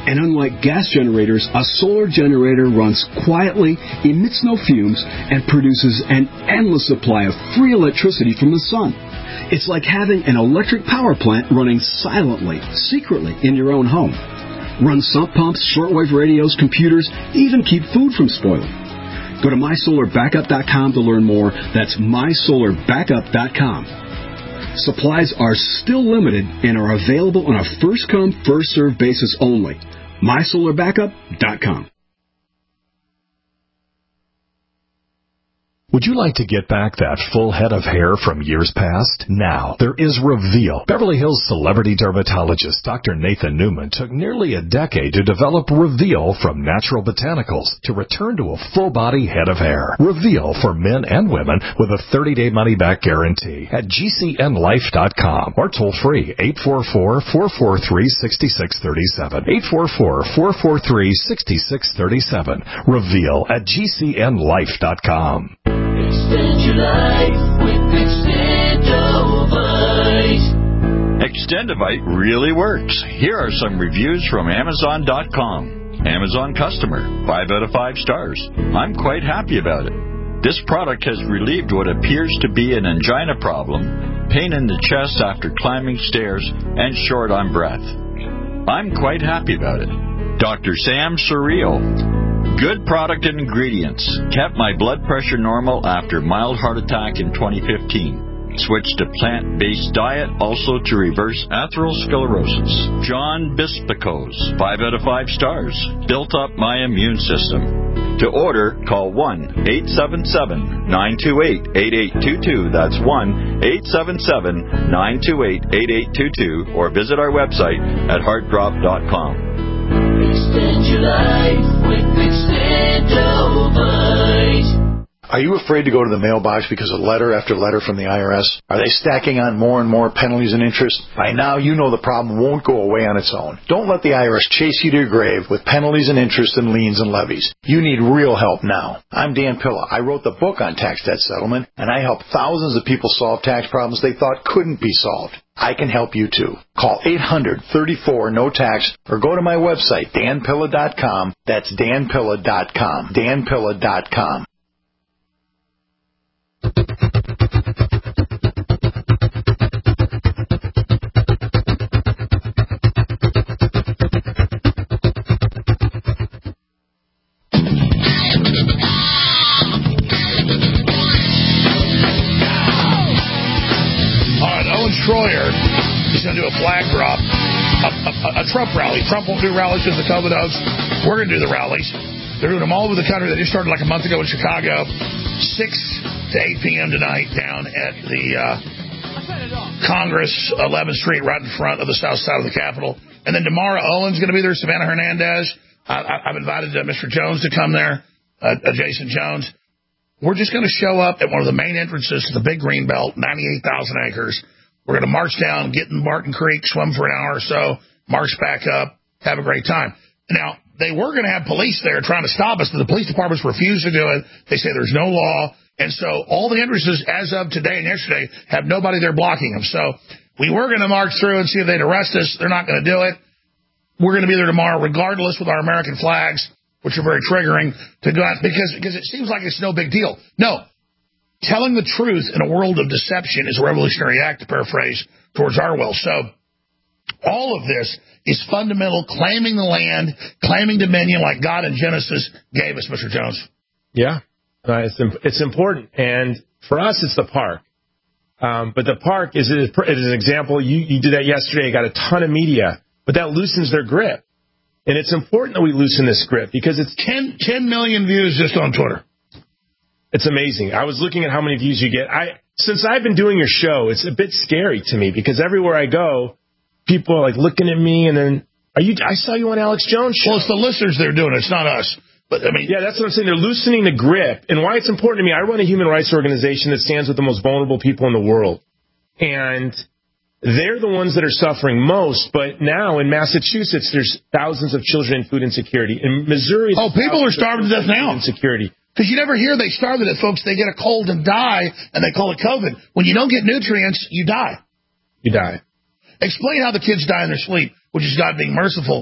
And unlike gas generators, a solar generator runs quietly, emits no fumes, and produces an endless supply of free electricity from the sun. It's like having an electric power plant running silently, secretly in your own home. Run sump pumps, shortwave radios, computers, even keep food from spoiling. Go to my solar backup dot com to learn more. That's my solar backup dot com. Supplies are still limited and are available on a first-come, first-served basis only. my solar backup dot com. Would you like to get back that full head of hair from years past? Now, there is Reveal. Beverly Hills celebrity dermatologist Doctor Nathan Newman took nearly a decade to develop Reveal from natural botanicals to return to a full-body head of hair. Reveal for men and women with a thirty-day money-back guarantee at G C N life dot com or toll-free eight four four, four four three, six six three seven. eight four four, four four three, six six three seven. Reveal at G C N life dot com. Extend your life with Extendovite. Extendovite really works. Here are some reviews from Amazon dot com. Amazon customer, five out of five stars. I'm quite happy about it. This product has relieved what appears to be an angina problem, pain in the chest after climbing stairs, and short on breath. I'm quite happy about it. Doctor Sam Surreal. Good product and ingredients. Kept my blood pressure normal after mild heart attack in twenty fifteen. Switched to plant-based diet, also to reverse atherosclerosis. John Bispicos, five out of five stars. Built up my immune system. To order, call one eight seven seven, nine two eight, eight eight two two. That's one eight seven seven, nine two eight, eight eight two two. Or visit our website at heart drop dot com. Extend your life with Extendovite. Are you afraid to go to the mailbox because of letter after letter from the I R S? Are they stacking on more and more penalties and interest? By now, you know the problem won't go away on its own. Don't let the I R S chase you to your grave with penalties and interest and liens and levies. You need real help now. I'm Dan Pilla. I wrote the book on tax debt settlement, and I help thousands of people solve tax problems they thought couldn't be solved. I can help you too. Call eight hundred, thirty-four, no tax or go to my website, dan pilla dot com. That's dan pilla dot com. dan pilla dot com. Troyer is going to do a flag drop, a, a, a Trump rally. Trump won't do rallies because of the COVID hoax. We're going to do the rallies. They're doing them all over the country. They just started like a month ago in Chicago. six to eight p.m. tonight down at the uh, Congress, eleventh Street, right in front of the south side of the Capitol. And then tomorrow, Owen's going to be there, Savannah Hernandez. I, I, I've invited uh, Mister Jones to come there, uh, uh, Jason Jones. We're just going to show up at one of the main entrances to the big green belt, ninety-eight thousand acres. We're going to march down, get in Martin Creek, swim for an hour or so, march back up, have a great time. Now, they were going to have police there trying to stop us, but the police departments refused to do it. They say there's no law. And so all the entrances as of today and yesterday have nobody there blocking them. So we were going to march through and see if they'd arrest us. They're not going to do it. We're going to be there tomorrow regardless with our American flags, which are very triggering to go out because, because it seems like it's no big deal. No. Telling the truth in a world of deception is a revolutionary act, to paraphrase George Orwell. So all of this is fundamental, claiming the land, claiming dominion like God in Genesis gave us, Mister Jones. Yeah, uh, it's it's important. And for us, it's the park. Um, but the park is, is an example. You, you did that yesterday. Got a ton of media, but that loosens their grip. And it's important that we loosen this grip because it's ten, ten million views just on Twitter. It's amazing. I was looking at how many views you get. I since I've been doing your show, it's a bit scary to me because everywhere I go, people are like looking at me and then, are you? I saw you on Alex Jones' show. Well, it's the listeners they're doing it. It's not us. But I mean, yeah, that's what I'm saying. They're loosening the grip. And why it's important to me, I run a human rights organization that stands with the most vulnerable people in the world. And they're the ones that are suffering most. But now in Massachusetts, there's thousands of children in food insecurity. In Missouri, oh, people are starving to death now. Insecurity. Because you never hear they starve to death, folks. They get a cold and die, and they call it COVID. When you don't get nutrients, you die. You die. Explain how the kids die in their sleep, which is God being merciful.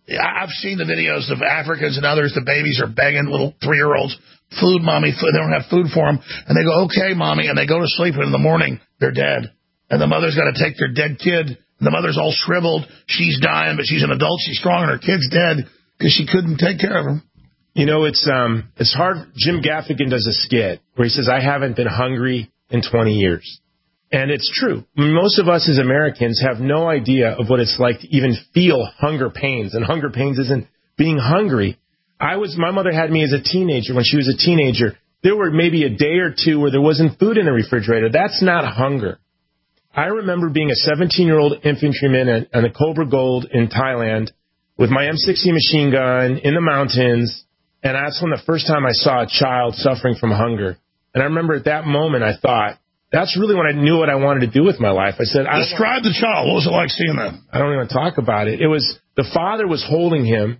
I've seen the videos of Africans and others, the babies are begging little three-year-olds, food, mommy, food. They don't have food for them. And they go, okay, mommy, and they go to sleep, and in the morning, they're dead. And the mother's got to take their dead kid. And the mother's all shriveled. She's dying, but she's an adult. She's strong, and her kid's dead because she couldn't take care of him. You know, it's um, it's hard. Jim Gaffigan does a skit where he says, I haven't been hungry in twenty years. And it's true. Most of us as Americans have no idea of what it's like to even feel hunger pains. And hunger pains isn't being hungry. I was, my mother had me as a teenager. When she was a teenager, there were maybe a day or two where there wasn't food in the refrigerator. That's not hunger. I remember being a seventeen-year-old infantryman on the Cobra Gold in Thailand with my M sixty machine gun in the mountains. And that's when the first time I saw a child suffering from hunger. And I remember at that moment I thought, that's really when I knew what I wanted to do with my life. I said, I describe the child. What was it like seeing that? I don't even talk about it. It was, the father was holding him,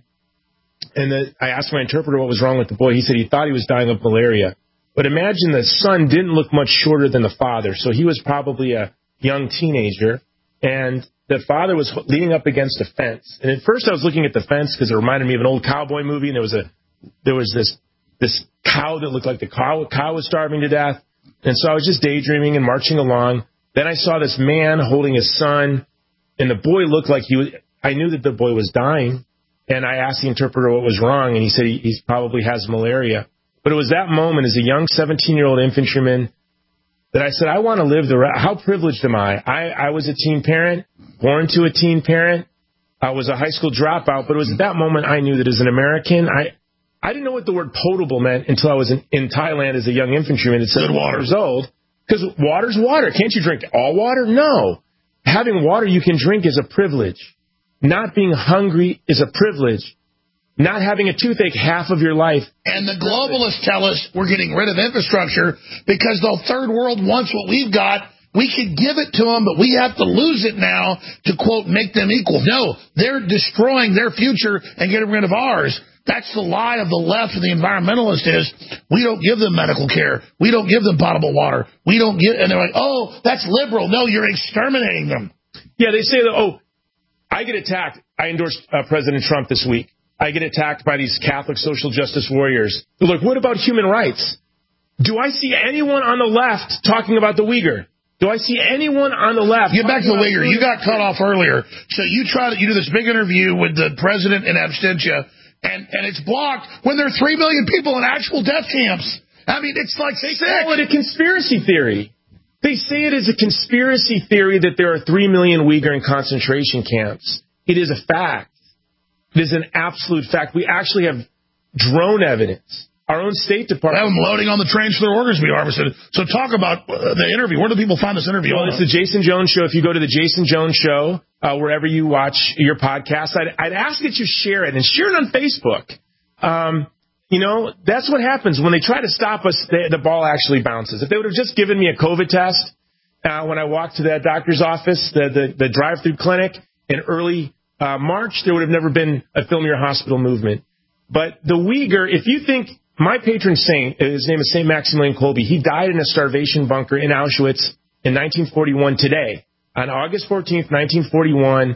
and the, I asked my interpreter what was wrong with the boy. He said he thought he was dying of malaria. But imagine the son didn't look much shorter than the father, so he was probably a young teenager, and the father was leaning up against a fence. And at first I was looking at the fence because it reminded me of an old cowboy movie, and there was a there was this this cow that looked like the cow, cow was starving to death. And so I was just daydreaming and marching along. Then I saw this man holding his son, and the boy looked like he was, I knew that the boy was dying. And I asked the interpreter what was wrong, and he said he, he probably has malaria. But it was that moment as a young seventeen-year-old infantryman that I said, I want to live the rest. How privileged am I? I? I was a teen parent, born to a teen parent. I was a high school dropout, but it was at that moment I knew that as an American, I I didn't know what the word potable meant until I was in, in Thailand as a young infantryman at seven years old. Because water's water. Can't you drink all water? No. Having water you can drink is a privilege. Not being hungry is a privilege. Not having a toothache half of your life. And the globalists tell us we're getting rid of infrastructure because the third world wants what we've got. We could give it to them, but we have to lose it now to, quote, make them equal. No, they're destroying their future and getting rid of ours. That's the lie of the left and the environmentalist is we don't give them medical care. We don't give them potable water. We don't give, and they're like, oh, that's liberal. No, you're exterminating them. Yeah, they say that, oh, I get attacked. I endorsed uh, President Trump this week. I get attacked by these Catholic social justice warriors. They're like, what about human rights? Do I see anyone on the left talking about the Uyghur? Do I see anyone on the left? Get back to the Uyghur. You got cut off earlier. So you try to, you do this big interview with the president in absentia. And and it's blocked when there are three million people in actual death camps. I mean, it's like they sick. call it a conspiracy theory. They say it is a conspiracy theory that there are three million Uyghur in concentration camps. It is a fact. It is an absolute fact. We actually have drone evidence. Our own State Department. We have them loading on the trains for their organs to be harvested. So talk about uh, the interview. Where do people find this interview? Well, it's the Jason Jones Show. If you go to the Jason Jones Show, uh, wherever you watch your podcast, I'd, I'd ask that you share it and share it on Facebook. Um, you know, that's what happens when they try to stop us. The, the ball actually bounces. If they would have just given me a COVID test uh, when I walked to that doctor's office, the the, the drive-through clinic in early uh, March, there would have never been a Film Your Hospital movement. But the Uyghur, if you think. My patron saint, his name is Saint Maximilian Kolbe. He died in a starvation bunker in Auschwitz in nineteen forty-one today. On August fourteenth, nineteen forty-one,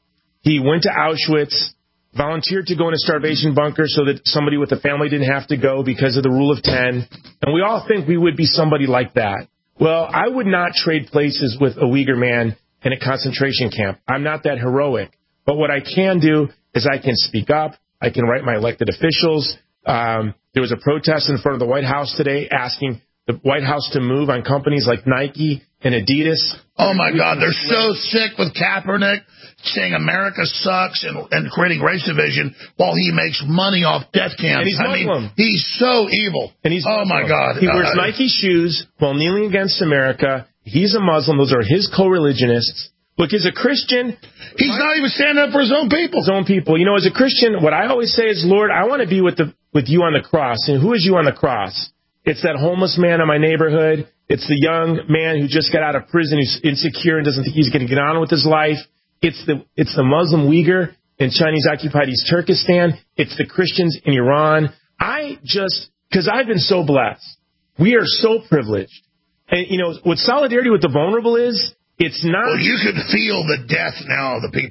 he went to Auschwitz, volunteered to go in a starvation bunker so that somebody with a family didn't have to go because of the rule of ten. And we all think we would be somebody like that. Well, I would not trade places with a Uyghur man in a concentration camp. I'm not that heroic. But what I can do is I can speak up. I can write my elected officials. Um, there was a protest in front of the White House today asking the White House to move on companies like Nike and Adidas. Oh, my God. They're so sick with Kaepernick saying America sucks and, and creating race division while he makes money off death camps. And he's Muslim. I mean, he's so evil. And he's oh, Muslim. my God. He wears uh, Nike shoes while kneeling against America. He's a Muslim. Those are his co-religionists. Look, as a Christian... He's my, not even standing up for his own people. His own people. You know, as a Christian, what I always say is, Lord, I want to be with the with you on the cross. And who is you on the cross? It's that homeless man in my neighborhood. It's the young man who just got out of prison who's insecure and doesn't think he's going to get on with his life. It's the it's the Muslim Uyghur in Chinese-occupied East Turkestan. It's the Christians in Iran. I just, because I've been so blessed. We are so privileged. And, you know, what solidarity with the vulnerable is, it's not... Well, you can feel the death now of the people.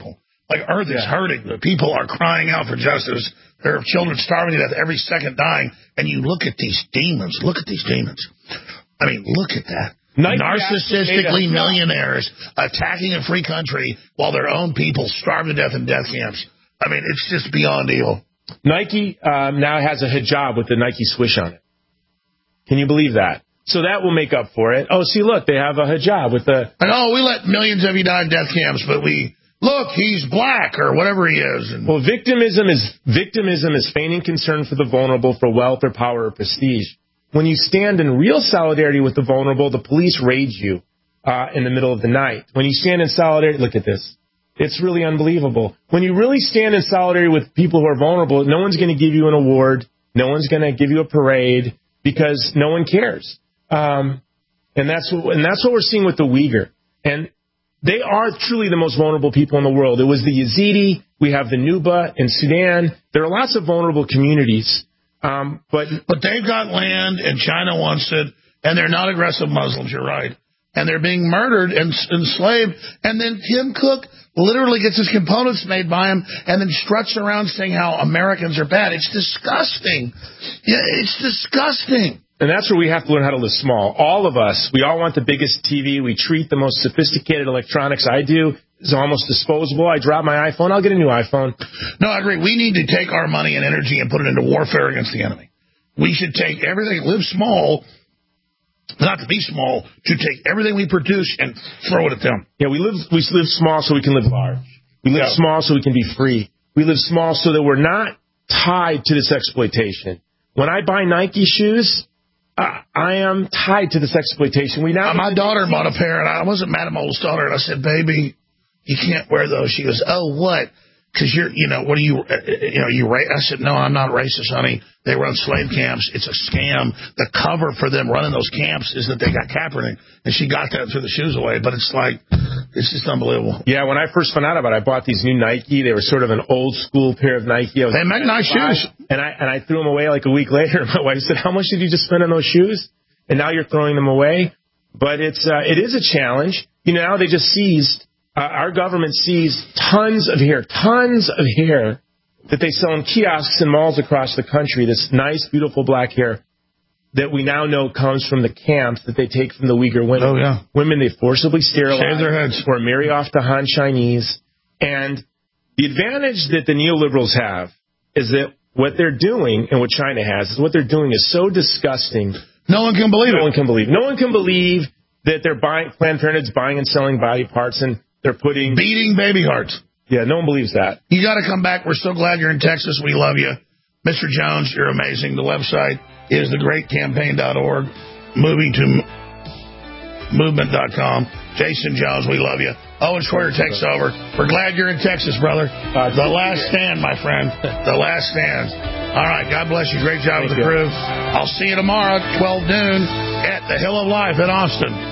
Like, Earth is hurting. The people are crying out for justice. There are children starving to death every second, dying. And you look at these demons. Look at these demons. I mean, look at that. Nike Narcissistically millionaires attacking a free country while their own people starve to death in death camps. I mean, it's just beyond evil. Nike um, now has a hijab with the Nike swish on it. Can you believe that? So that will make up for it. Oh, see, look, they have a hijab with the... And, oh, we let millions of you die in death camps, but we... Look, he's black or whatever he is. And... Well, victimism is victimism is feigning concern for the vulnerable for wealth or power or prestige. When you stand in real solidarity with the vulnerable, the police raid you uh, in the middle of the night. When you stand in solidarity, look at this. It's really unbelievable. When you really stand in solidarity with people who are vulnerable, no one's going to give you an award. No one's going to give you a parade because no one cares. Um, and that's what, and that's what we're seeing with the Uyghur. And they are truly the most vulnerable people in the world. It was the Yazidi. We have the Nuba in Sudan. There are lots of vulnerable communities. Um, but but they've got land, and China wants it, and they're not aggressive Muslims, you're right. And they're being murdered and enslaved. And then Tim Cook literally gets his components made by him and then struts around saying how Americans are bad. It's disgusting. Yeah, it's disgusting. And that's where we have to learn how to live small. All of us, we all want the biggest T V. We treat the most sophisticated electronics. I do. It's almost disposable. I drop my iPhone, I'll get a new iPhone. No, I agree. We need to take our money and energy and put it into warfare against the enemy. We should take everything, live small, not to be small, to take everything we produce and throw it at them. Yeah, we live we live small so we can live large. We live yeah. small so we can be free. We live small so that we're not tied to this exploitation. When I buy Nike shoes, uh, I am tied to this exploitation. We now uh, my daughter bought a pair, and I wasn't mad at my oldest daughter, and I said, baby, you can't wear those. She goes, oh, what? Because you're, you know, what are you, uh, you know, you ra-? I said, no, I'm not racist, honey. They run slave camps. It's a scam. The cover for them running those camps is that they got Kaepernick, and she got that and threw the shoes away. But it's like, it's just unbelievable. Yeah, when I first found out about it, I bought these new Nike. They were sort of an old school pair of Nike. They make nice shoes. And I and I threw them away like a week later. My wife said, how much did you just spend on those shoes? And now you're throwing them away. But it's uh, it is a challenge. You know, now they just seized. Uh, our government seized tons of hair, tons of hair that they sell in kiosks and malls across the country, this nice, beautiful black hair that we now know comes from the camps that they take from the Uyghur women. Oh, yeah. Women they forcibly sterilize shave their heads or marry off to Han Chinese. And the advantage that the neoliberals have is that what they're doing and what China has is what they're doing is so disgusting. No one can believe no it. No one can believe No one can believe that they're buying, Planned Parenthood's buying and selling body parts and they're putting... beating baby hearts. Yeah, no one believes that. You got to come back. We're so glad you're in Texas. We love you. Mister Jones, you're amazing. The website is the great campaign dot org. Moving to movement dot com. Jason Jones, we love you. Owen Schroyer takes over. We're glad you're in Texas, brother. Uh, the last stand, my friend. The last stand. All right, God bless you. Great job with the crew. I'll see you tomorrow at twelve noon at the Hill of Life in Austin.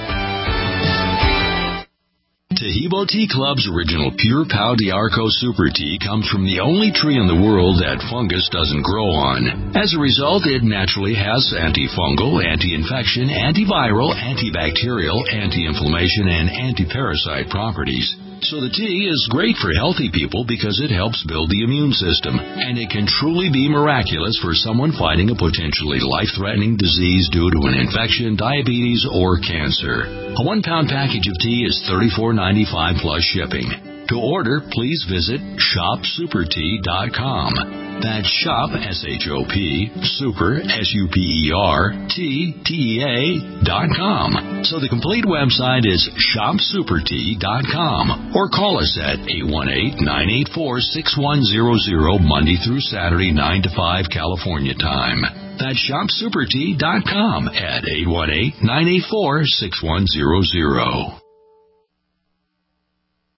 Taheebo Tea Club's original Pure Pau D'Arco Super Tea comes from the only tree in the world that fungus doesn't grow on. As a result, it naturally has antifungal, anti-infection, antiviral, antibacterial, anti-inflammation, and anti-parasite properties. So the tea is great for healthy people because it helps build the immune system, and it can truly be miraculous for someone fighting a potentially life-threatening disease due to an infection, diabetes, or cancer. A one-pound package of tea is thirty-four ninety-five plus shipping. To order, please visit shop super tea dot com. That's shop, S H O P, super, S U P E R, T, T E A, dot com. So the complete website is shop super tea dot com. Or call us at eight one eight, nine eight four, six one zero zero, Monday through Saturday, nine to five, California time. That's shop super tea dot com at eight one eight, nine eight four, six one zero zero.